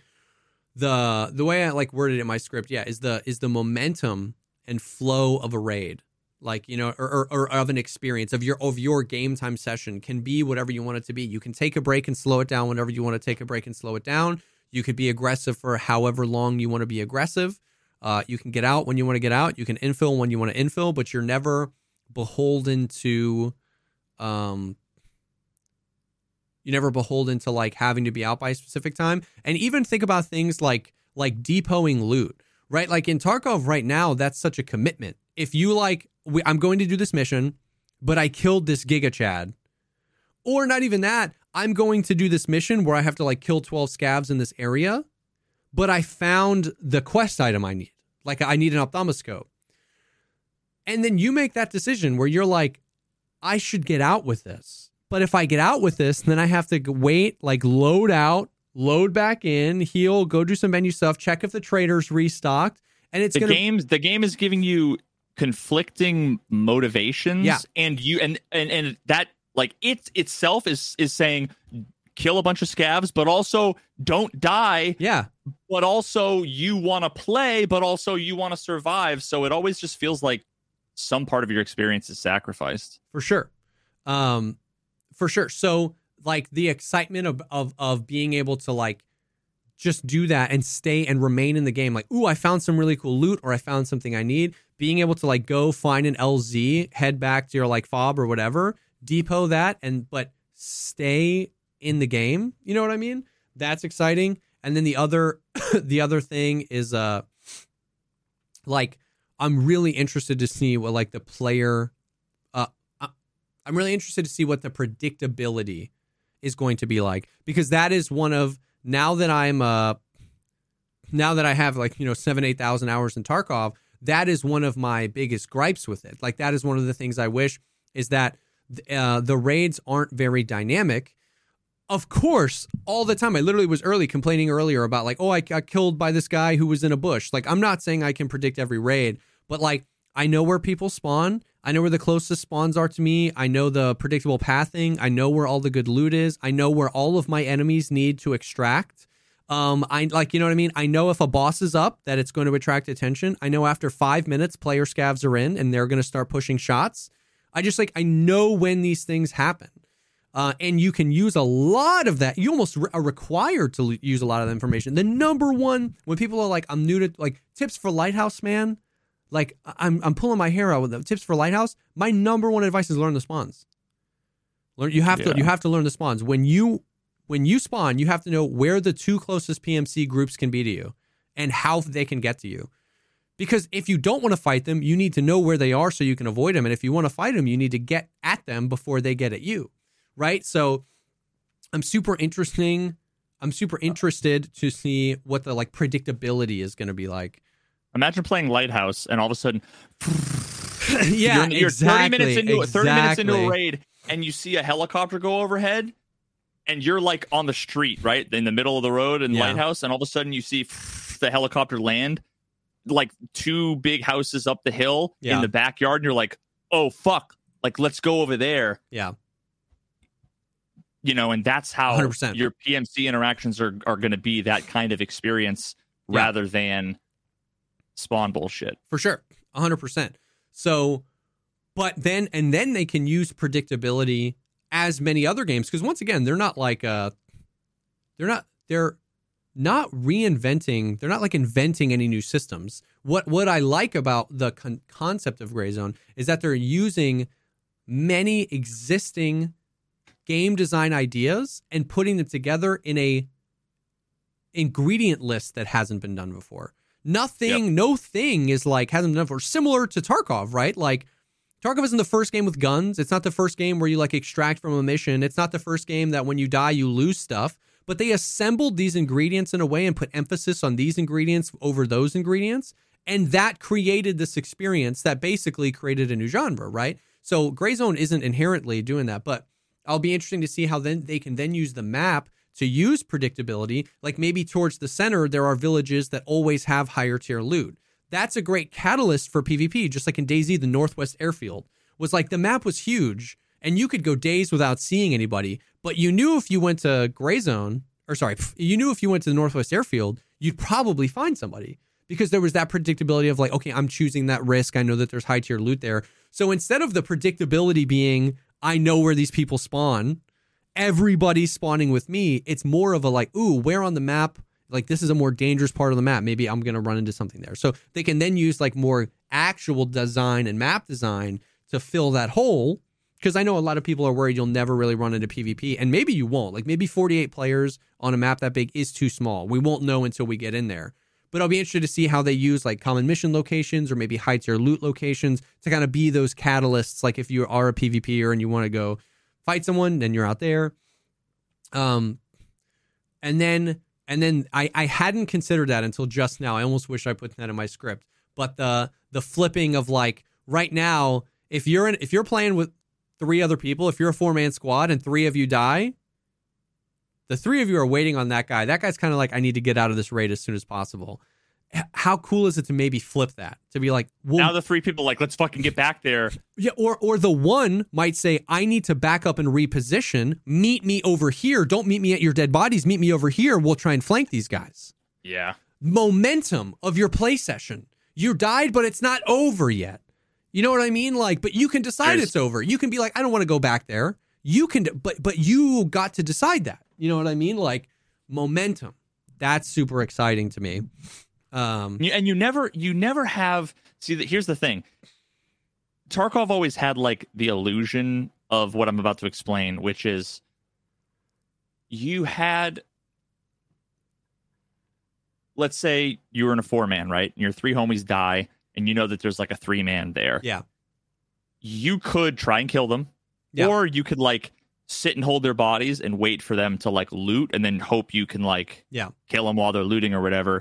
way I like worded it in my script. Yeah, is the momentum and flow of a raid, like, you know, or of an experience of your game time session can be whatever you want it to be. You can take a break and slow it down whenever you want to take a break and slow it down. You could be aggressive for however long you want to be aggressive. You can get out when you want to get out. You can infill when you want to infill, but you're never beholden to, like having to be out by a specific time. And even think about things like depoting loot, right? Like in Tarkov right now, that's such a commitment. If you I'm going to do this mission, but I killed this Giga Chad, or not even that, I'm going to do this mission where I have to like kill 12 scavs in this area, but I found the quest item I need. Like I need an ophthalmoscope. And then you make that decision where you're like, I should get out with this. But if I get out with this, then I have to wait, like load out, load back in, heal, go do some menu stuff, check if the trader's restocked. And it's the game is giving you conflicting motivations. Yeah. And that, like, it itself is saying kill a bunch of scavs, but also don't die. Yeah. But also you want to play, but also you want to survive. So it always just feels like some part of your experience is sacrificed. For sure. For sure. So like the excitement of being able to like just do that and stay and remain in the game. Like, ooh, I found some really cool loot, or I found something I need. Being able to like go find an LZ, head back to your like fob or whatever, depot that but stay in the game. You know what I mean? That's exciting. And then the other thing is like I'm really interested to see what like the player I'm really interested to see what the predictability is going to be like, because that is one of now that I have like 7,000-8,000 hours in Tarkov, that is one of my biggest gripes with it. Like that is one of the things I wish is that the raids aren't very dynamic. Of course, all the time. I literally was complaining earlier about like, oh, I got killed by this guy who was in a bush. Like, I'm not saying I can predict every raid, but like, I know where people spawn. I know where the closest spawns are to me. I know the predictable pathing. I know where all the good loot is. I know where all of my enemies need to extract. I like, you know what I mean? I know if a boss is up that it's going to attract attention. I know after 5 minutes, player scavs are in and they're going to start pushing shots. I know when these things happen. And you can use a lot of that. You almost are required to use a lot of the information. The number one, when people are like, I'm new to like tips for Lighthouse, man. Like I'm pulling my hair out with the tips for Lighthouse. My number one advice is learn the spawns. You have to learn the spawns. When you spawn, you have to know where the 2 closest PMC groups can be to you and how they can get to you. Because if you don't want to fight them, you need to know where they are so you can avoid them. And if you want to fight them, you need to get at them before they get at you. Right? So I'm super interested to see what the like predictability is going to be like. Imagine playing Lighthouse and all of a sudden, yeah, you're exactly, 30 minutes into a raid and you see a helicopter go overhead and you're like on the street, right? In the middle of the road in Lighthouse, and all of a sudden you see the helicopter land like 2 big houses up the hill in the backyard, and you're like, oh, fuck. Like, let's go over there. Yeah. And that's how 100%. Your PMC interactions are going to be, that kind of experience rather than spawn bullshit. For sure. 100%. So, but then they can use predictability as many other games. Because once again, they're not like, they're not reinventing, they're not like inventing any new systems. What I like about the concept of Gray Zone is that they're using many existing game design ideas and putting them together in a ingredient list that hasn't been done before. No thing is like hasn't been done before. Similar to Tarkov, right? Like Tarkov isn't the first game with guns. It's not the first game where you like extract from a mission. It's not the first game that when you die you lose stuff. But they assembled these ingredients in a way and put emphasis on these ingredients over those ingredients, and that created this experience that basically created a new genre, right? So Gray Zone isn't inherently doing that, but I'll be interesting to see how then they can then use the map to use predictability. Like maybe towards the center, there are villages that always have higher tier loot. That's a great catalyst for PvP, just like in DayZ, the Northwest Airfield was like the map was huge and you could go days without seeing anybody, but you knew if you went to Gray Zone, you knew if you went to the Northwest Airfield, you'd probably find somebody because there was that predictability of like, okay, I'm choosing that risk. I know that there's high tier loot there. So instead of the predictability being, I know where these people spawn, everybody's spawning with me, it's more of a like, ooh, where on the map, like this is a more dangerous part of the map. Maybe I'm going to run into something there. So they can then use like more actual design and map design to fill that hole. Because I know a lot of people are worried you'll never really run into PvP, and maybe you won't. Like maybe 48 players on a map that big is too small. We won't know until we get in there. But I'll be interested to see how they use like common mission locations or maybe high tier loot locations to kind of be those catalysts. Like if you are a PvPer and you want to go fight someone, then you're out there. And then I hadn't considered that until just now. I almost wish I put that in my script. But the flipping of like right now, if you're playing with 3 other people, if you're a 4-man squad and 3 of you die, the 3 of you are waiting on that guy. That guy's kind of like, I need to get out of this raid as soon as possible. How cool is it to maybe flip that? To be like, well, now the 3 people like, let's fucking get back there. Yeah, or the one might say, I need to back up and reposition. Meet me over here. Don't meet me at your dead bodies. Meet me over here. We'll try and flank these guys. Yeah. Momentum of your play session. You died, but it's not over yet. You know what I mean? Like, but you can decide it's over. You can be like, I don't want to go back there. You can, but you got to decide that. You know what I mean? Like momentum. That's super exciting to me. And you never have. See, here's the thing. Tarkov always had like the illusion of what I'm about to explain, which is you had, let's say you were in a 4-man, right? And your 3 homies die, and you know that there's like a 3-man there. Yeah. You could try and kill them, Yeah. or you could like sit and hold their bodies and wait for them to like loot, and then hope you can like kill them while they're looting or whatever.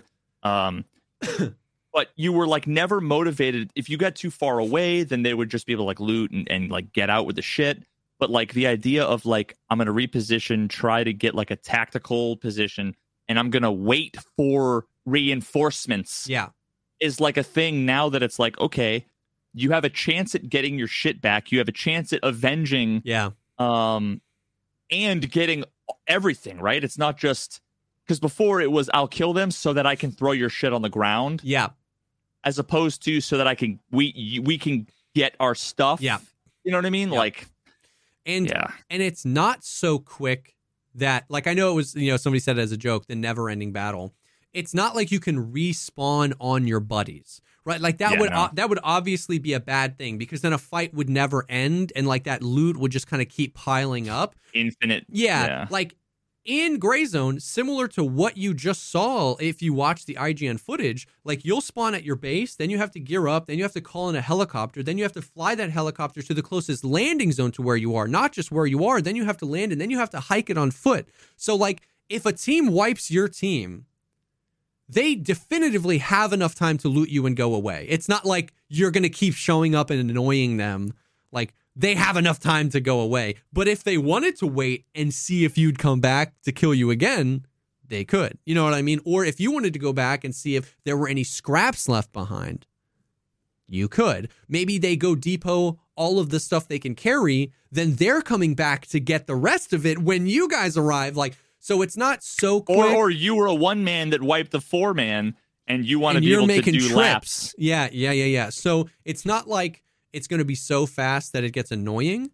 But you were like never motivated. If you got too far away, then they would just be able to like loot and like get out with the shit. But like the idea of like, I'm going to reposition, try to get like a tactical position, and I'm going to wait for reinforcements. Yeah. Is like a thing now that it's like, okay, you have a chance at getting your shit back. You have a chance at avenging. Yeah. And getting everything, right? It's not just because before it was I'll kill them so that I can throw your shit on the ground. Yeah. As opposed to so that we can get our stuff. Yeah. You know what I mean? Yeah. Like, and it's not so quick that, like, I know it was, somebody said it as a joke, the never ending battle. It's not like you can respawn on your buddies, right? Like that would obviously be a bad thing, because then a fight would never end, and like that loot would just kind of keep piling up. Infinite. Yeah. Like in Gray Zone, similar to what you just saw, if you watch the IGN footage, like you'll spawn at your base, then you have to gear up, then you have to call in a helicopter, then you have to fly that helicopter to the closest landing zone to where you are, not just where you are, then you have to land, and then you have to hike it on foot. So like if a team wipes your team, they definitively have enough time to loot you and go away. It's not like you're going to keep showing up and annoying them. Like, they have enough time to go away. But if they wanted to wait and see if you'd come back to kill you again, they could. You know what I mean? Or if you wanted to go back and see if there were any scraps left behind, you could. Maybe they go depot all of the stuff they can carry, then they're coming back to get the rest of it when you guys arrive. Like, so it's not so quick. Or you were a 1-man that wiped the 4-man, and you want to be able to do trips. laps. Yeah. So it's not like it's going to be so fast that it gets annoying.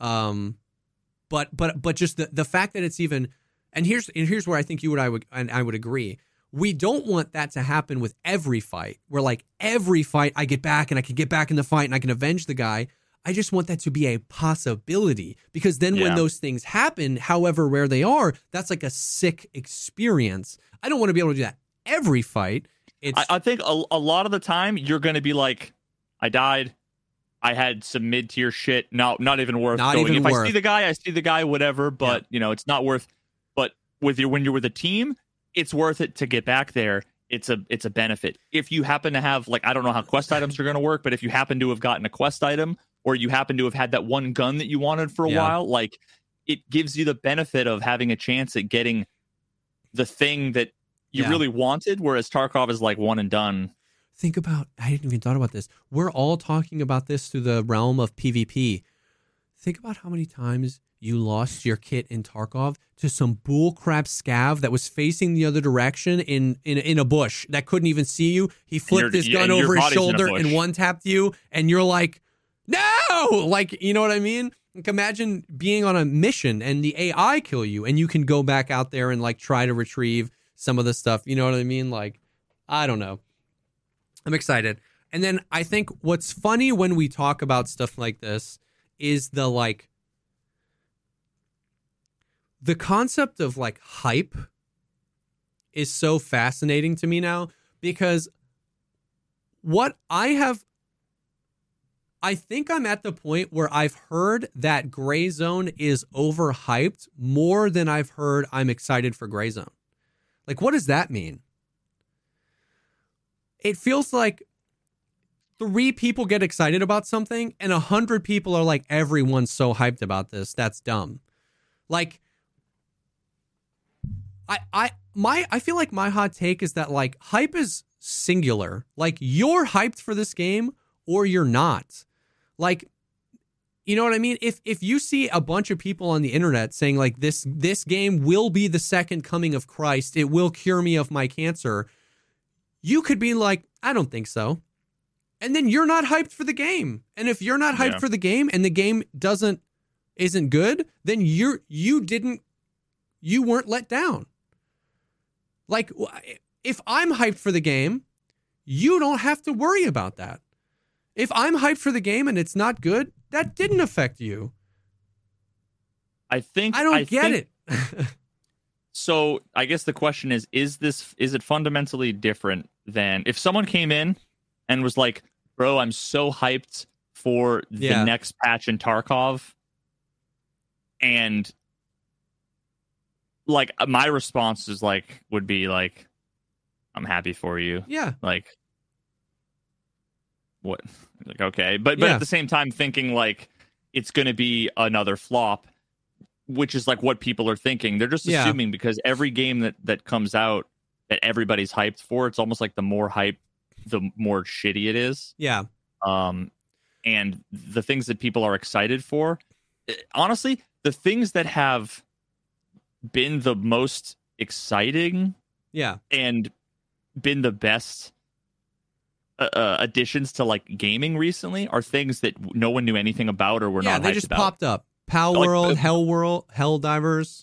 But just the fact that it's even, and here's where I think you and I would agree. We don't want that to happen with every fight, where like every fight I get back and I can get back in the fight and I can avenge the guy. I just want that to be a possibility, because then when those things happen, however rare they are, that's like a sick experience. I don't want to be able to do that every fight. I think a lot of the time you're going to be like, I died. I had some mid-tier shit. No, not even worth going. If I see the guy, whatever, but it's not worth. But when you're with a team, it's worth it to get back there. It's a benefit. If you happen to have, like, I don't know how quest items are going to work, but if you happen to have gotten a quest item, or you happen to have had that one gun that you wanted for a while, like, it gives you the benefit of having a chance at getting the thing that you really wanted, whereas Tarkov is like one and done. Think about, I hadn't even thought about this. We're all talking about this through the realm of PvP. Think about how many times you lost your kit in Tarkov to some bullcrap scav that was facing the other direction in a bush that couldn't even see you. He flipped his gun over his shoulder and one-tapped you, and you're like, no! Like, you know what I mean? Like, imagine being on a mission and the AI kill you, and you can go back out there and like try to retrieve some of the stuff. You know what I mean? Like, I don't know. I'm excited. And then I think what's funny when we talk about stuff like this is the concept of like hype is so fascinating to me now, because I think I'm at the point where I've heard that Gray Zone is overhyped more than I've heard I'm excited for Gray Zone. Like, what does that mean? It feels like 3 people get excited about something and 100 people are like, everyone's so hyped about this. That's dumb. Like, I feel like my hot take is that like hype is singular. Like, you're hyped for this game or you're not. Like, you know what I mean? If you see a bunch of people on the internet saying like this game will be the second coming of Christ, it will cure me of my cancer, you could be like, I don't think so. And then you're not hyped for the game. And if you're not hyped for the game and the game isn't good, then you weren't let down. Like, if I'm hyped for the game, you don't have to worry about that. If I'm hyped for the game and it's not good, that didn't affect you. I think I don't get it. So I guess the question is it fundamentally different than if someone came in and was like, bro, I'm so hyped for the next patch in Tarkov, and like my response is like would be like, I'm happy for you. Yeah. Like what? Like okay. But at the same time thinking like it's gonna be another flop, which is like what people are thinking. They're just assuming because every game that comes out that everybody's hyped for, it's almost like the more hype, the more shitty it is. Yeah. And the things that people are excited for, honestly, the things that have been the most exciting and been the best additions to like gaming recently are things that no one knew anything about or were not hyped about. Yeah, they just popped up. Pal World, Hell World, Helldivers,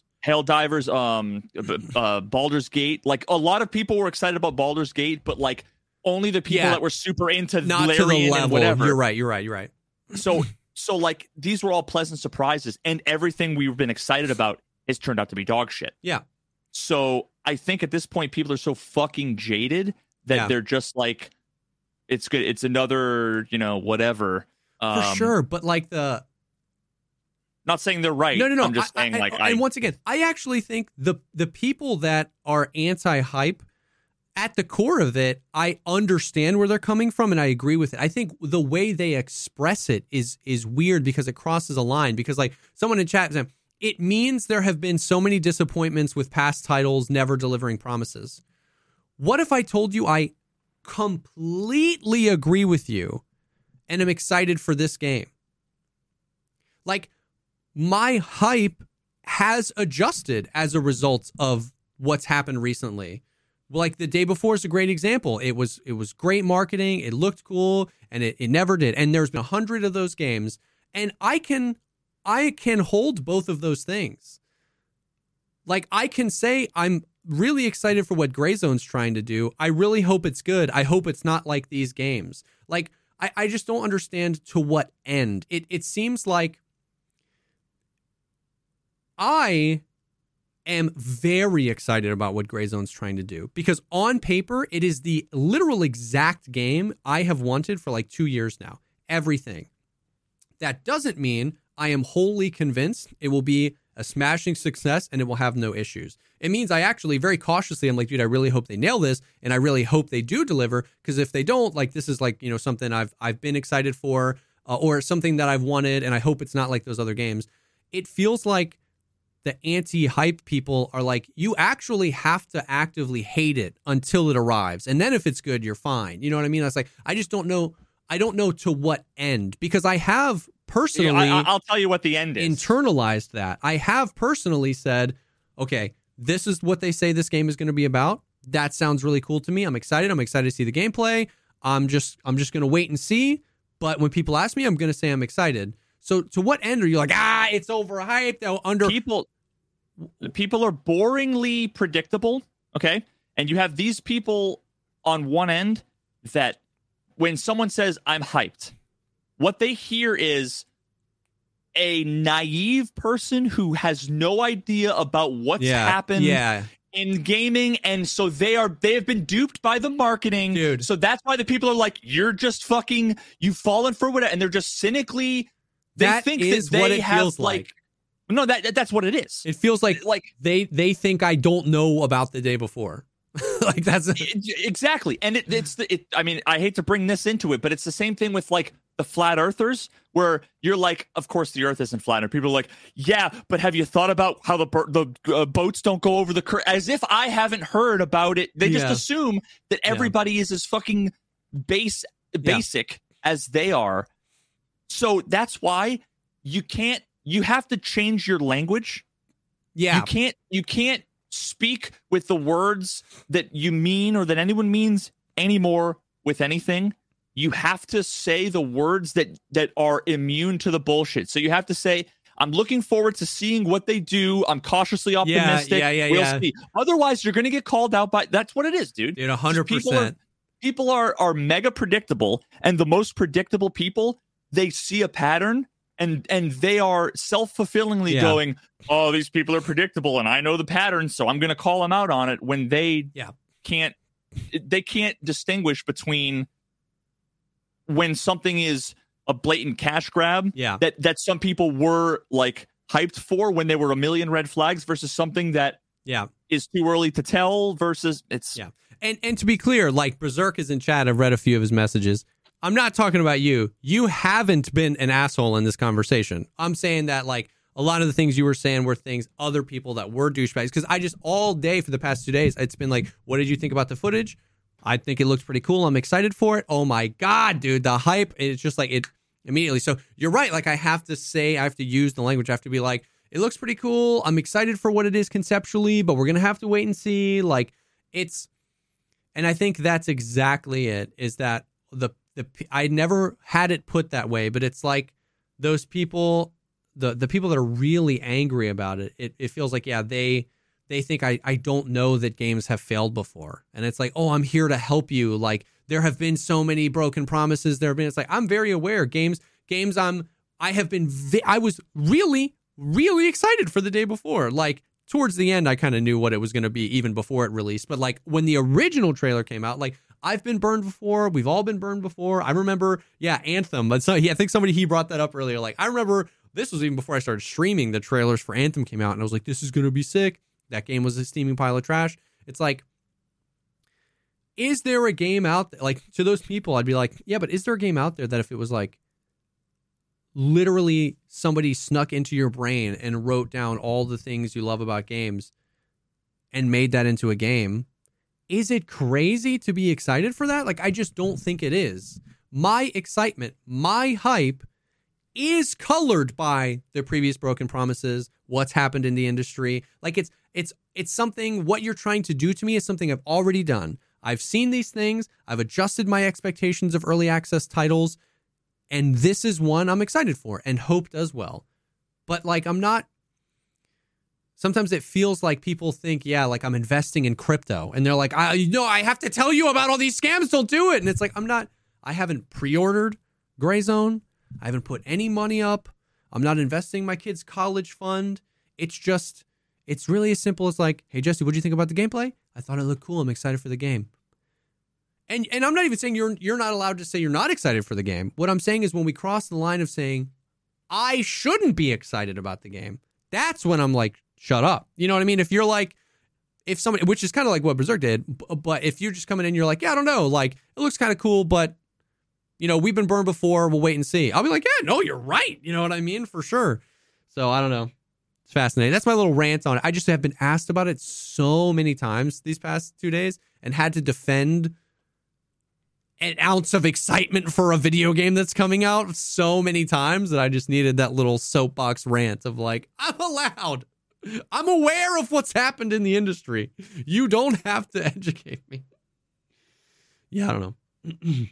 Baldur's Gate. Like a lot of people were excited about Baldur's Gate, but like only the people that were super into not Larian to the level. And whatever. You're right. So like these were all pleasant surprises, and everything we've been excited about has turned out to be dog shit. Yeah. So I think at this point people are so fucking jaded that they're just like, it's good. It's another, whatever. For sure, but like not saying they're right. No. I'm just saying and once again, I actually think the people that are anti-hype, at the core of it, I understand where they're coming from and I agree with it. I think the way they express it is weird because it crosses a line. Because like someone in chat said, it means there have been so many disappointments with past titles never delivering promises. What if I told you I completely agree with you and am excited for this game? Like, my hype has adjusted as a result of what's happened recently. Like the day before is a great example. It was great marketing. It looked cool, and it never did. And there's been 100 of those games, and I can hold both of those things. Like I can say I'm really excited for what Greyzone's trying to do. I really hope it's good. I hope it's not like these games. Like I just don't understand to what end. It seems like I am very excited about what Greyzone's trying to do because on paper, it is the literal exact game I have wanted for like 2 years now. Everything. That doesn't mean I am wholly convinced it will be a smashing success and it will have no issues. It means I actually very cautiously, I'm like, dude, I really hope they nail this and I really hope they do deliver, because if they don't, like this is like, something I've been excited for or something that I've wanted and I hope it's not like those other games. It feels like the anti-hype people are like, you actually have to actively hate it until it arrives. And then if it's good, you're fine. You know what I mean? That's like, I just don't know. I don't know to what end, because I have personally, I'll tell you what the end is. Internalized that. I have personally said, okay, this is what they say this game is going to be about. That sounds really cool to me. I'm excited. I'm excited to see the gameplay. I'm just going to wait and see. But when people ask me, I'm going to say I'm excited. So to what end are you like, it's overhyped? People are boringly predictable, okay? And you have these people on one end that when someone says, I'm hyped, what they hear is a naive person who has no idea about what's happened in gaming, and so they have been duped by the marketing. Dude. So that's why the people are like, you're just fucking, you've fallen for whatever, and they're just cynically, they think that they have like. No, that's what it is. It feels like they think I don't know about the day before. Like that's exactly. And I mean, I hate to bring this into it, but it's the same thing with like the flat earthers, where you're like, of course the earth isn't flat, and people are like, yeah, but have you thought about how the boats don't go over the current? As if I haven't heard about it. They just assume that everybody is as fucking basic as they are. So that's why you have to change your language. Yeah. You can't speak with the words that you mean or that anyone means anymore with anything. You have to say the words that are immune to the bullshit. So you have to say, I'm looking forward to seeing what they do. I'm cautiously optimistic. We'll see. Otherwise, you're going to get called out by... That's what it is, dude. Dude, 100%. People are mega predictable, and the most predictable people, they see a pattern and they are self-fulfillingly going, oh, these people are predictable and I know the patterns, so I'm going to call them out on it, when they can't distinguish between when something is a blatant cash grab that some people were like hyped for when they were a million red flags versus something that is too early to tell versus it's And to be clear, like, Berserk is in chat. I've read a few of his messages. I'm not talking about you. You haven't been an asshole in this conversation. I'm saying that, like, a lot of the things you were saying were things other people that were douchebags. Because I just, all day for the past 2 days, it's been like, what did you think about the footage? I think it looks pretty cool. I'm excited for it. Oh my God, dude, the hype. It's just like it immediately. So you're right. Like, I have to use the language. I have to be like, it looks pretty cool. I'm excited for what it is conceptually, but we're going to have to wait and see. Like, and I think that's exactly it, is that I never had it put that way, but it's like those people, the people that are really angry about it, it feels like, they think I don't know that games have failed before. And it's like, oh, I'm here to help you. Like, there have been so many broken promises. It's like, I'm very aware. Games I was really, really excited for the day before. Like, towards the end, I kind of knew what it was going to be even before it released. But like, when the original trailer came out, like, I've been burned before. We've all been burned before. I remember, Anthem. But I think he brought that up earlier. Like, I remember this was even before I started streaming. The trailers for Anthem came out, and I was like, this is going to be sick. That game was a steaming pile of trash. It's like, is there a game out there? Like, to those people, I'd be like, yeah, but is there a game out there that if it was like literally somebody snuck into your brain and wrote down all the things you love about games and made that into a game, is it crazy to be excited for that? Like, I just don't think it is. My excitement, my hype is colored by the previous broken promises, what's happened in the industry. Like, it's something, what you're trying to do to me is something I've already done. I've seen these things. I've adjusted my expectations of early access titles. And this is one I'm excited for and hope does well. But like, I'm not. Sometimes it feels like people think, like, I'm investing in crypto. And they're like, I have to tell you about all these scams. Don't do it. And it's like, I haven't pre-ordered Gray Zone. I haven't put any money up. I'm not investing my kid's college fund. It's really as simple as like, hey, Jesse, what'd you think about the gameplay? I thought it looked cool. I'm excited for the game. And I'm not even saying you're not allowed to say you're not excited for the game. What I'm saying is when we cross the line of saying, I shouldn't be excited about the game, that's when I'm like, shut up. You know what I mean? If you're like, if somebody, which is kind of like what Berserk did, but if you're just coming in, you're like, I don't know, like, it looks kind of cool, but, we've been burned before, we'll wait and see. I'll be like, no, you're right. You know what I mean? For sure. So I don't know. It's fascinating. That's my little rant on it. I just have been asked about it so many times these past 2 days and had to defend an ounce of excitement for a video game that's coming out so many times that I just needed that little soapbox rant of like, I'm allowed. I'm aware of what's happened in the industry. You don't have to educate me. Yeah, I don't know.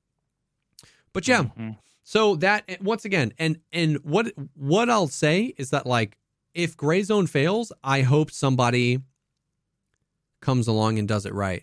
But so that, once again, and what I'll say is that, like, if Gray Zone fails, I hope somebody comes along and does it right.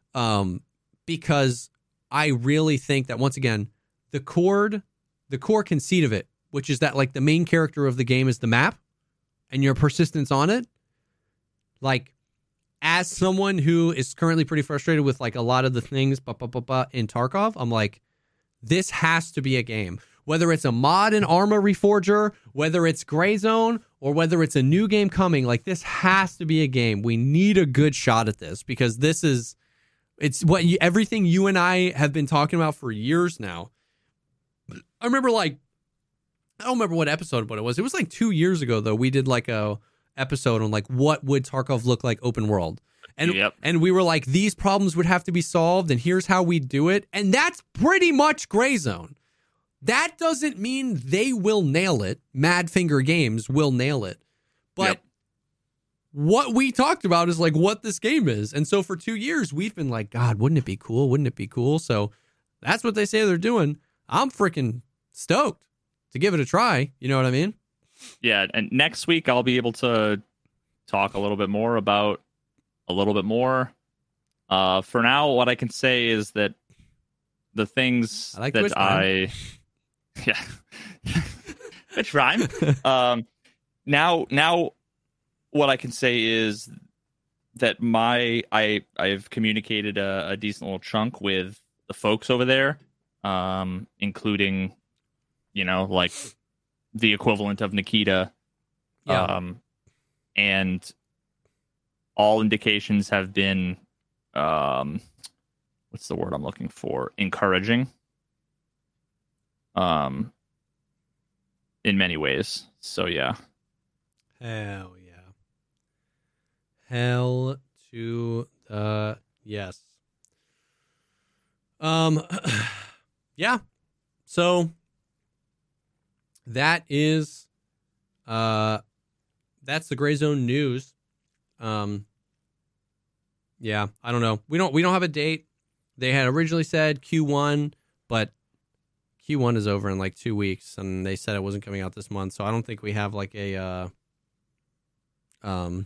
Because I really think that, once again, the core conceit of it, which is that, like, the main character of the game is the map and your persistence on it. Like, as someone who is currently pretty frustrated with, like, a lot of the things in Tarkov, I'm like, this has to be a game. Whether it's a mod in Arma Reforger, whether it's Gray Zone, or whether it's a new game coming, like, this has to be a game. We need a good shot at this because it's what everything you and I have been talking about for years now. I remember, like, I don't remember what episode, but it was like 2 years ago, though. We did like a episode on, like, what would Tarkov look like open world. And we were like, these problems would have to be solved, and here's how we do it. And that's pretty much Gray Zone. That doesn't mean they will nail it. Madfinger Games will nail it. But what we talked about is, like, what this game is. And so for 2 years, we've been like, God, wouldn't it be cool? Wouldn't it be cool? So that's what they say they're doing. I'm freaking stoked to give it a try. You know what I mean? Yeah. And next week, I'll be able to talk a little bit more about a little bit more. For now, what I can say is that the things Good rhyme. Now, what I can say is that I've communicated a decent little chunk with the folks over there, including, like the equivalent of Nikita. Yeah. And all indications have been, what's the word I'm looking for? Encouraging. In many ways. So yeah. Hell yeah. Hell to the yes. Yeah. So that is that's the Gray Zone news. Yeah, I don't know. We don't have a date. They had originally said Q1, but Q1 is over in like 2 weeks, and they said it wasn't coming out this month. So I don't think we have like a I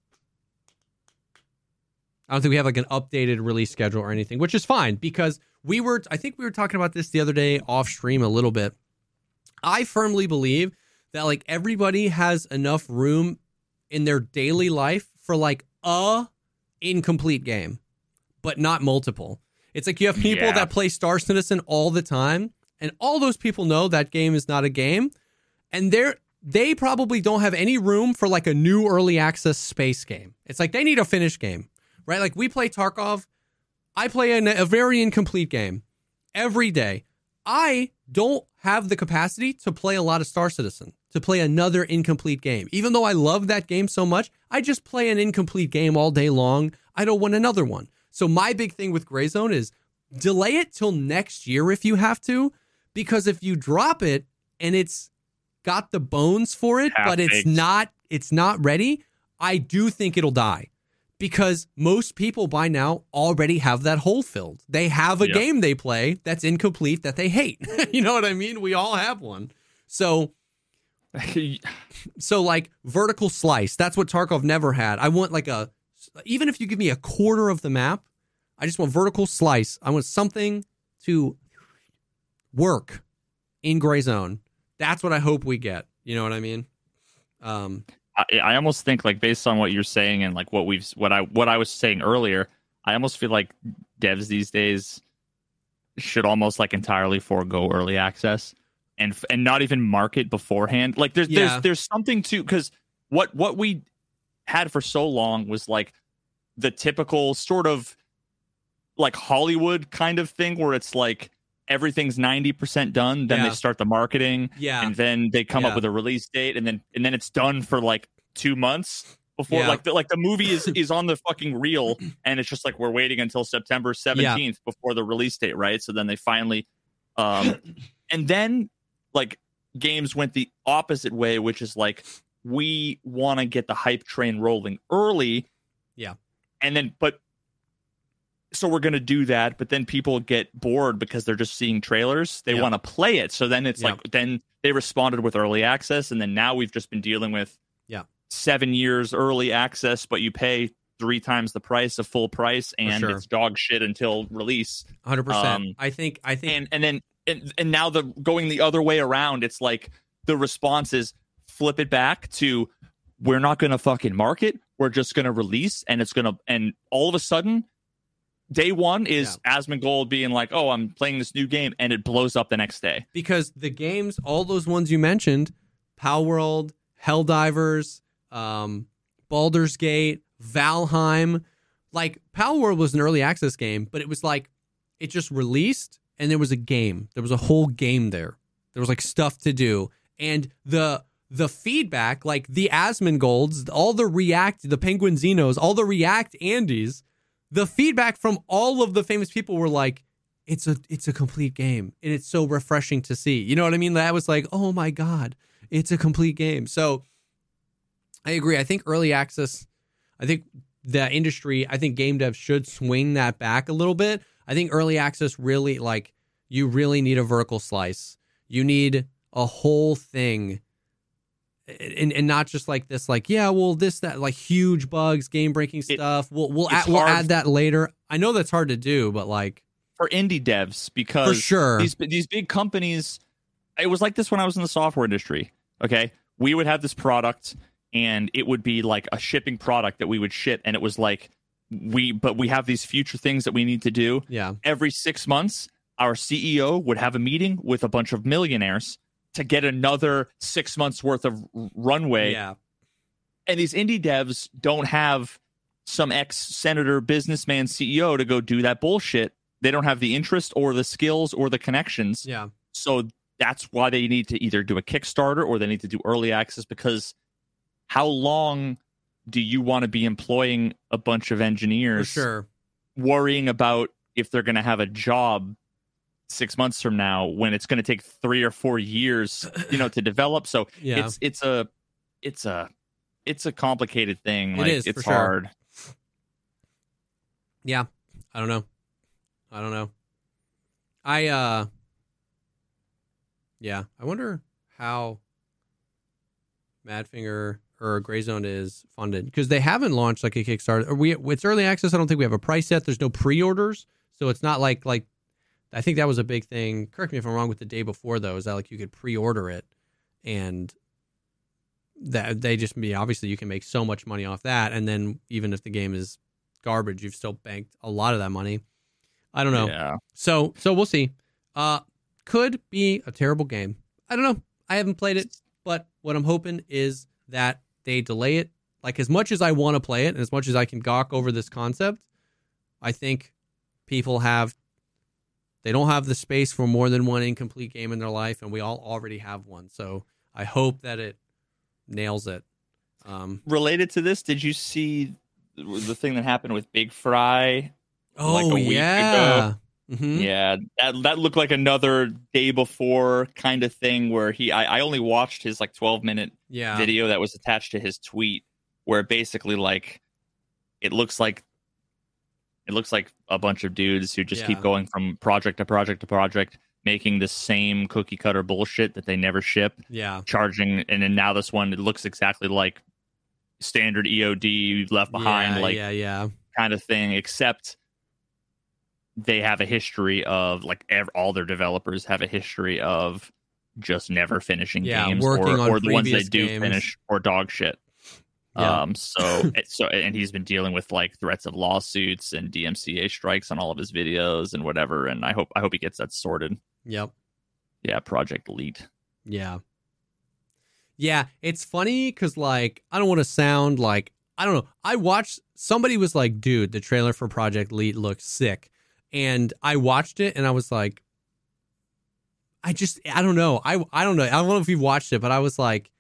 don't think we have like an updated release schedule or anything, which is fine because I think we were talking about this the other day off stream a little bit. I firmly believe that like everybody has enough room in their daily life for like a incomplete game, but not multiple. It's like you have people that play Star Citizen all the time, and all those people know that game is not a game, and they probably don't have any room for like a new early access space game. It's like they need a finished game, right? Like we play Tarkov. I play a very incomplete game every day. I don't have the capacity to play a lot of Star Citizen, to play another incomplete game. Even though I love that game so much, I just play an incomplete game all day long. I don't want another one. So my big thing with Gray Zone is delay it till next year if you have to, because if you drop it and it's got the bones for it, but it's not ready, I do think it'll die. Because most people by now already have that hole filled. They have a game they play that's incomplete that they hate. You know what I mean? We all have one. So like vertical slice, that's what Tarkov never had. I want like even if you give me a quarter of the map, I just want vertical slice. I want something to work in Gray Zone. That's what I hope we get. You know what I mean? I almost think like based on what you're saying and like what I was saying earlier, I almost feel like devs these days should almost like entirely forego early access and not even market beforehand. Like there's something to, because what we had for so long was like the typical sort of like Hollywood kind of thing where it's like everything's 90% done, then they start the marketing, and then they come up with a release date, and then it's done for like 2 months before like the movie is on the fucking reel, and it's just like we're waiting until September 17th before the release date, right? So then they finally and then like games went the opposite way, which is like we want to get the hype train rolling early, and then so we're going to do that, but then people get bored because they're just seeing trailers. They want to play it. So then it's like, then they responded with early access. And then now we've just been dealing with 7 years early access, but you pay 3 times the price of full price, and it's dog shit until release. 100%. I think, and now going the other way around, it's like the response is flip it back to, we're not going to fucking market. We're just going to release, and and all of a sudden, day one is Asmongold being like, oh, I'm playing this new game, and it blows up the next day. Because the games, all those ones you mentioned, Palworld, Helldivers, Baldur's Gate, Valheim, like Palworld was an early access game, but it was like, it just released, and there was a game. There was a whole game there. There was like stuff to do. And the feedback, like the Asmongolds, all the React, the Penguin Xenos, all the React Andys, the feedback from all of the famous people were like, it's a complete game, and it's so refreshing to see. You know what I mean? That was like, oh my God, it's a complete game. So I agree. I think early access, I think the industry, I think game devs should swing that back a little bit. I think early access really, like, you really need a vertical slice. You need a whole thing. And not just like this, like, that, like huge bugs, game breaking stuff. We'll add that later. I know that's hard to do, but like for indie devs, because for sure these big companies, it was like this when I was in the software industry. Okay, we would have this product, and it would be like a shipping product that we would ship, and it was like we have these future things that we need to do. Yeah. Every 6 months, our CEO would have a meeting with a bunch of millionaires to get another 6 months worth of runway. Yeah. And these indie devs don't have some ex-senator businessman CEO to go do that bullshit. They don't have the interest or the skills or the connections. Yeah. So that's why they need to either do a Kickstarter or they need to do early access, because how long do you want to be employing a bunch of engineers For sure. worrying about if they're going to have a job 6 months from now when it's going to take 3 or 4 years, to develop? So Yeah. it's a complicated thing. It is, it's for sure. hard. Yeah. I don't know. I wonder how Madfinger or Greyzone is funded, because they haven't launched like a Kickstarter. It's early access. I don't think we have a price yet. There's no pre-orders, so it's not like I think that was a big thing. Correct me if I'm wrong. With the day before though, is that like you could pre-order it, and that they just obviously you can make so much money off that, and then even if the game is garbage, you've still banked a lot of that money. I don't know. Yeah. So we'll see. Could be a terrible game. I don't know. I haven't played it, but what I'm hoping is that they delay it. Like, as much as I want to play it and as much as I can gawk over this concept, I think people they don't have the space for more than one incomplete game in their life, and we all already have one. So I hope that it nails it. Related to this, did you see the thing that happened with Big Fry? Like a week ago? Mm-hmm. Yeah, that looked like another day before kind of thing where I only watched his like 12-minute video that was attached to his tweet, where basically like it looks like a bunch of dudes who just keep going from project to project to project, making the same cookie cutter bullshit that they never ship. Yeah. Charging, and then now this one, it looks exactly like standard EOD Left Behind, kind of thing, except they have a history of all their developers have a history of just never finishing games, or the ones they do finish, or dog shit. Yeah. And he's been dealing with like threats of lawsuits and DMCA strikes on all of his videos and whatever. And I hope he gets that sorted. Yep. Yeah. Project Elite. Yeah. Yeah. It's funny because like, I don't want to sound like, I don't know. Somebody was like, dude, the trailer for Project Elite looks sick. And I watched it and I was like, I don't know. I don't know. I don't know if you've watched it, but I was like,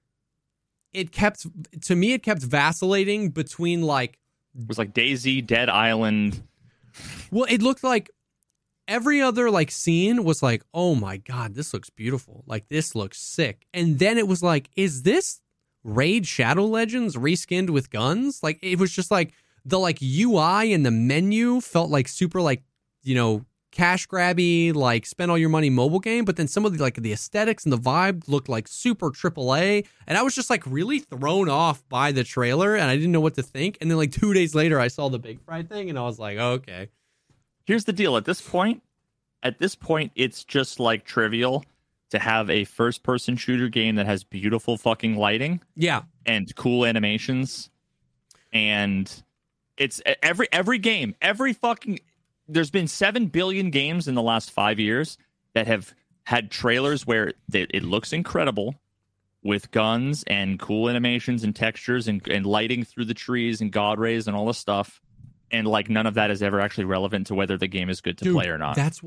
it kept vacillating between like, it was like DayZ, Dead Island. Well, it looked like every other like scene was like, oh my God, this looks beautiful. Like, this looks sick. And then it was like, is this Raid Shadow Legends reskinned with guns? Like, it was just like, the like UI and the menu felt like super like, cash grabby, like spend all your money mobile game. But then some of the like the aesthetics and the vibe looked like super AAA. And I was just like really thrown off by the trailer and I didn't know what to think. And then like 2 days later, I saw the Big Fry thing and I was like, oh, okay. Here's the deal. At this point, it's just like trivial to have a first person shooter game that has beautiful fucking lighting. Yeah. And cool animations. And it's every game, there's been 7 billion games in the last 5 years that have had trailers where it looks incredible with guns and cool animations and textures and lighting through the trees and god rays and all this stuff. And like none of that is ever actually relevant to whether the game is good to play or not. That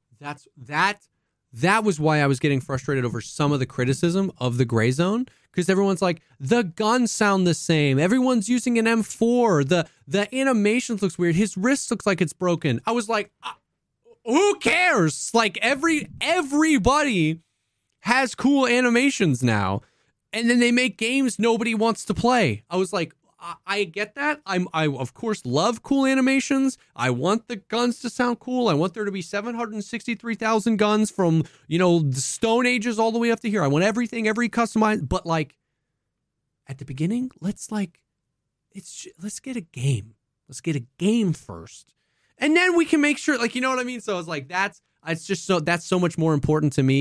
was why I was getting frustrated over some of the criticism of the Greyzone, because everyone's like, the guns sound the same. Everyone's using an M4. The animations looks weird. His wrist looks like it's broken. I was like, who cares? Like everybody has cool animations now, and then they make games nobody wants to play. I was like, I get that. I of course love cool animations. I want the guns to sound cool. I want there to be 763,000 guns from, the Stone Ages all the way up to here. I want everything, every customized. But like at the beginning, let's get a game. Let's get a game first, and then we can make sure, like, you know what I mean. So it's like that's so much more important to me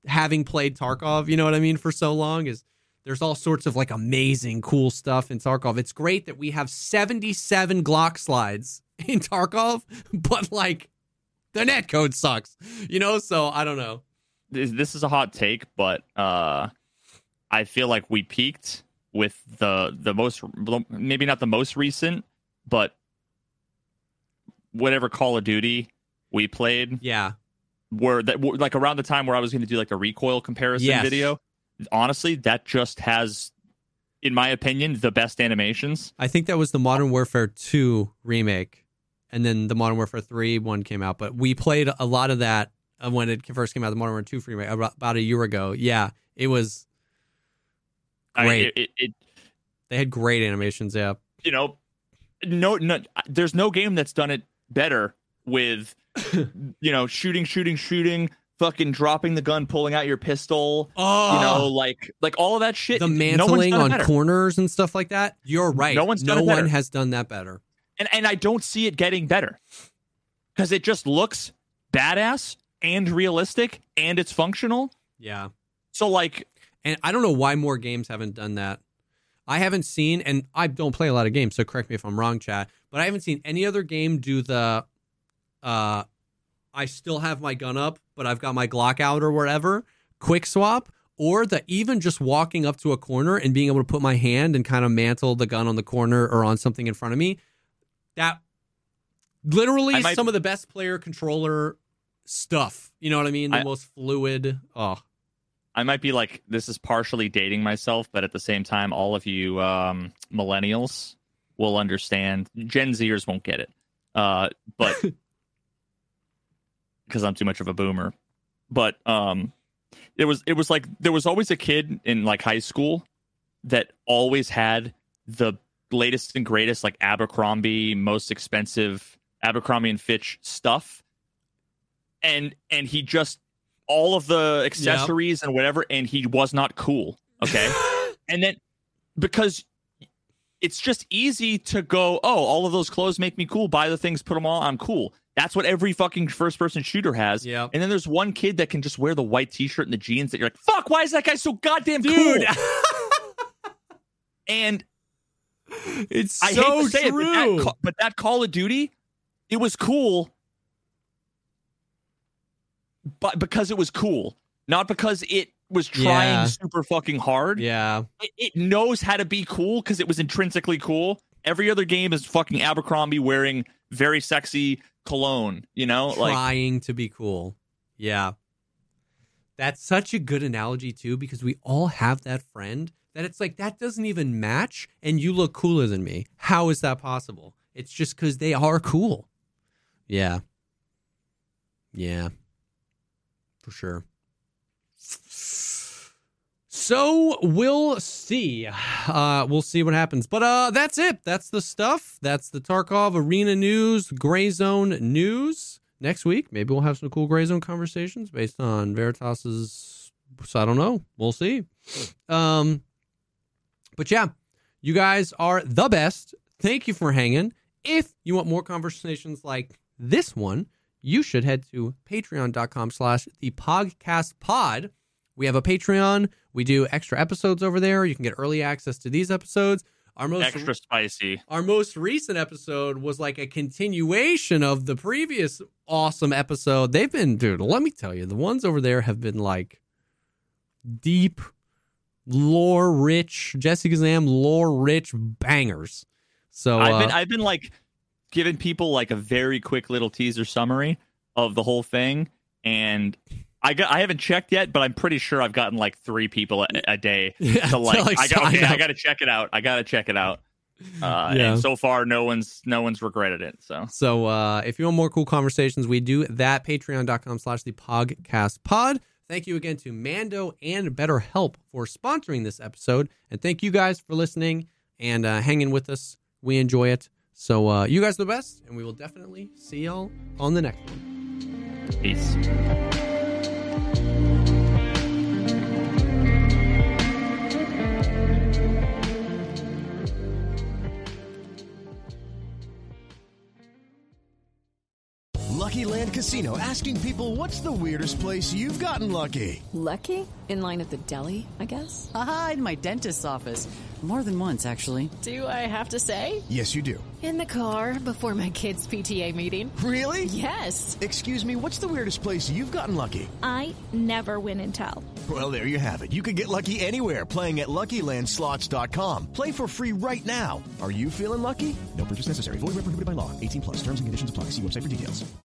having played Tarkov, you know what I mean, for so long, is there's all sorts of like amazing, cool stuff in Tarkov. It's great that we have 77 Glock slides in Tarkov, but like the netcode sucks, you know? So I don't know. This is a hot take, but I feel like we peaked with the most, maybe not the most recent, but whatever Call of Duty we played. Yeah. Where that, like around the time where I was going to do like a recoil comparison video. Honestly, that just has, in my opinion, the best animations. I think that was the Modern Warfare 2 remake, and then the Modern Warfare 3 one came out. But we played a lot of that when it first came out, the Modern Warfare 2 remake, about a year ago. Yeah, it was great. They had great animations, yeah. You know, no, there's no game that's done it better with, you know, shooting, fucking dropping the gun, pulling out your pistol, you know, like all of that shit. The mantling on corners and stuff like that. You're right. No one has done that better. And I don't see it getting better because it just looks badass and realistic and it's functional. Yeah. So like, and I don't know why more games haven't done that. I haven't seen, and I don't play a lot of games, so correct me if I'm wrong, chat, but I haven't seen any other game do the, I still have my gun up, but I've got my Glock out or whatever, quick swap, or the even just walking up to a corner and being able to put my hand and kind of mantle the gun on the corner or on something in front of me. That literally is some of the best player controller stuff. You know what I mean? The most fluid. Oh, I might be like, this is partially dating myself, but at the same time, all of you millennials will understand. Gen Zers won't get it. But because I'm too much of a boomer. But it was like there was always a kid in like high school that always had the latest and greatest like Abercrombie, most expensive Abercrombie and Fitch stuff. And he just all of the accessories and whatever, and he was not cool. Okay. And then because it's just easy to go, oh, all of those clothes make me cool. Buy the things, put them on. I'm cool. That's what every fucking first-person shooter has. Yeah. And then there's one kid that can just wear the white T-shirt and the jeans that you're like, fuck, why is that guy so goddamn cool? And it's I hate to say true. it, but that Call of Duty, it was cool, but because it was cool, not because it was trying super fucking hard. Yeah. It knows how to be cool because it was intrinsically cool. Every other game is fucking Abercrombie wearing very sexy cologne, you know? Trying to be cool. Yeah. That's such a good analogy, too, because we all have that friend that it's like, that doesn't even match, and you look cooler than me. How is that possible? It's just because they are cool. Yeah. Yeah. For sure. So we'll see. We'll see what happens. But that's it. That's the stuff. That's the Tarkov Arena news, Gray Zone news. Next week, maybe we'll have some cool Gray Zone conversations based on Veritas's. So I don't know. We'll see. But yeah, you guys are the best. Thank you for hanging. If you want more conversations like this one, you should head to patreon.com/thepodcastpod. We have a Patreon. We do extra episodes over there. You can get early access to these episodes. Our most extra spicy. Our most recent episode was like a continuation of the previous awesome episode. They've been, dude, let me tell you, the ones over there have been like deep, lore-rich, Jesse Kazam lore-rich bangers. So I've been like giving people like a very quick little teaser summary of the whole thing, and I haven't checked yet, but I'm pretty sure I've gotten like 3 people a day to like I got to check it out. And so far no one's regretted it. So if you want more cool conversations, we do that. Patreon.com/thepodcastpod. Thank you again to Mando and BetterHelp for sponsoring this episode, and thank you guys for listening and hanging with us. We enjoy it. So you guys are the best, and we will definitely see y'all on the next one. Peace. Lucky Land Casino, asking people, what's the weirdest place you've gotten lucky? Lucky? In line at the deli, I guess? Aha, in my dentist's office. More than once, actually. Do I have to say? Yes, you do. In the car before my kids' PTA meeting. Really? Yes. Excuse me, what's the weirdest place you've gotten lucky? I never win and tell. Well, there you have it. You can get lucky anywhere, playing at LuckyLandSlots.com. Play for free right now. Are you feeling lucky? No purchase necessary. Void where prohibited by law. 18+. Terms and conditions apply. See website for details.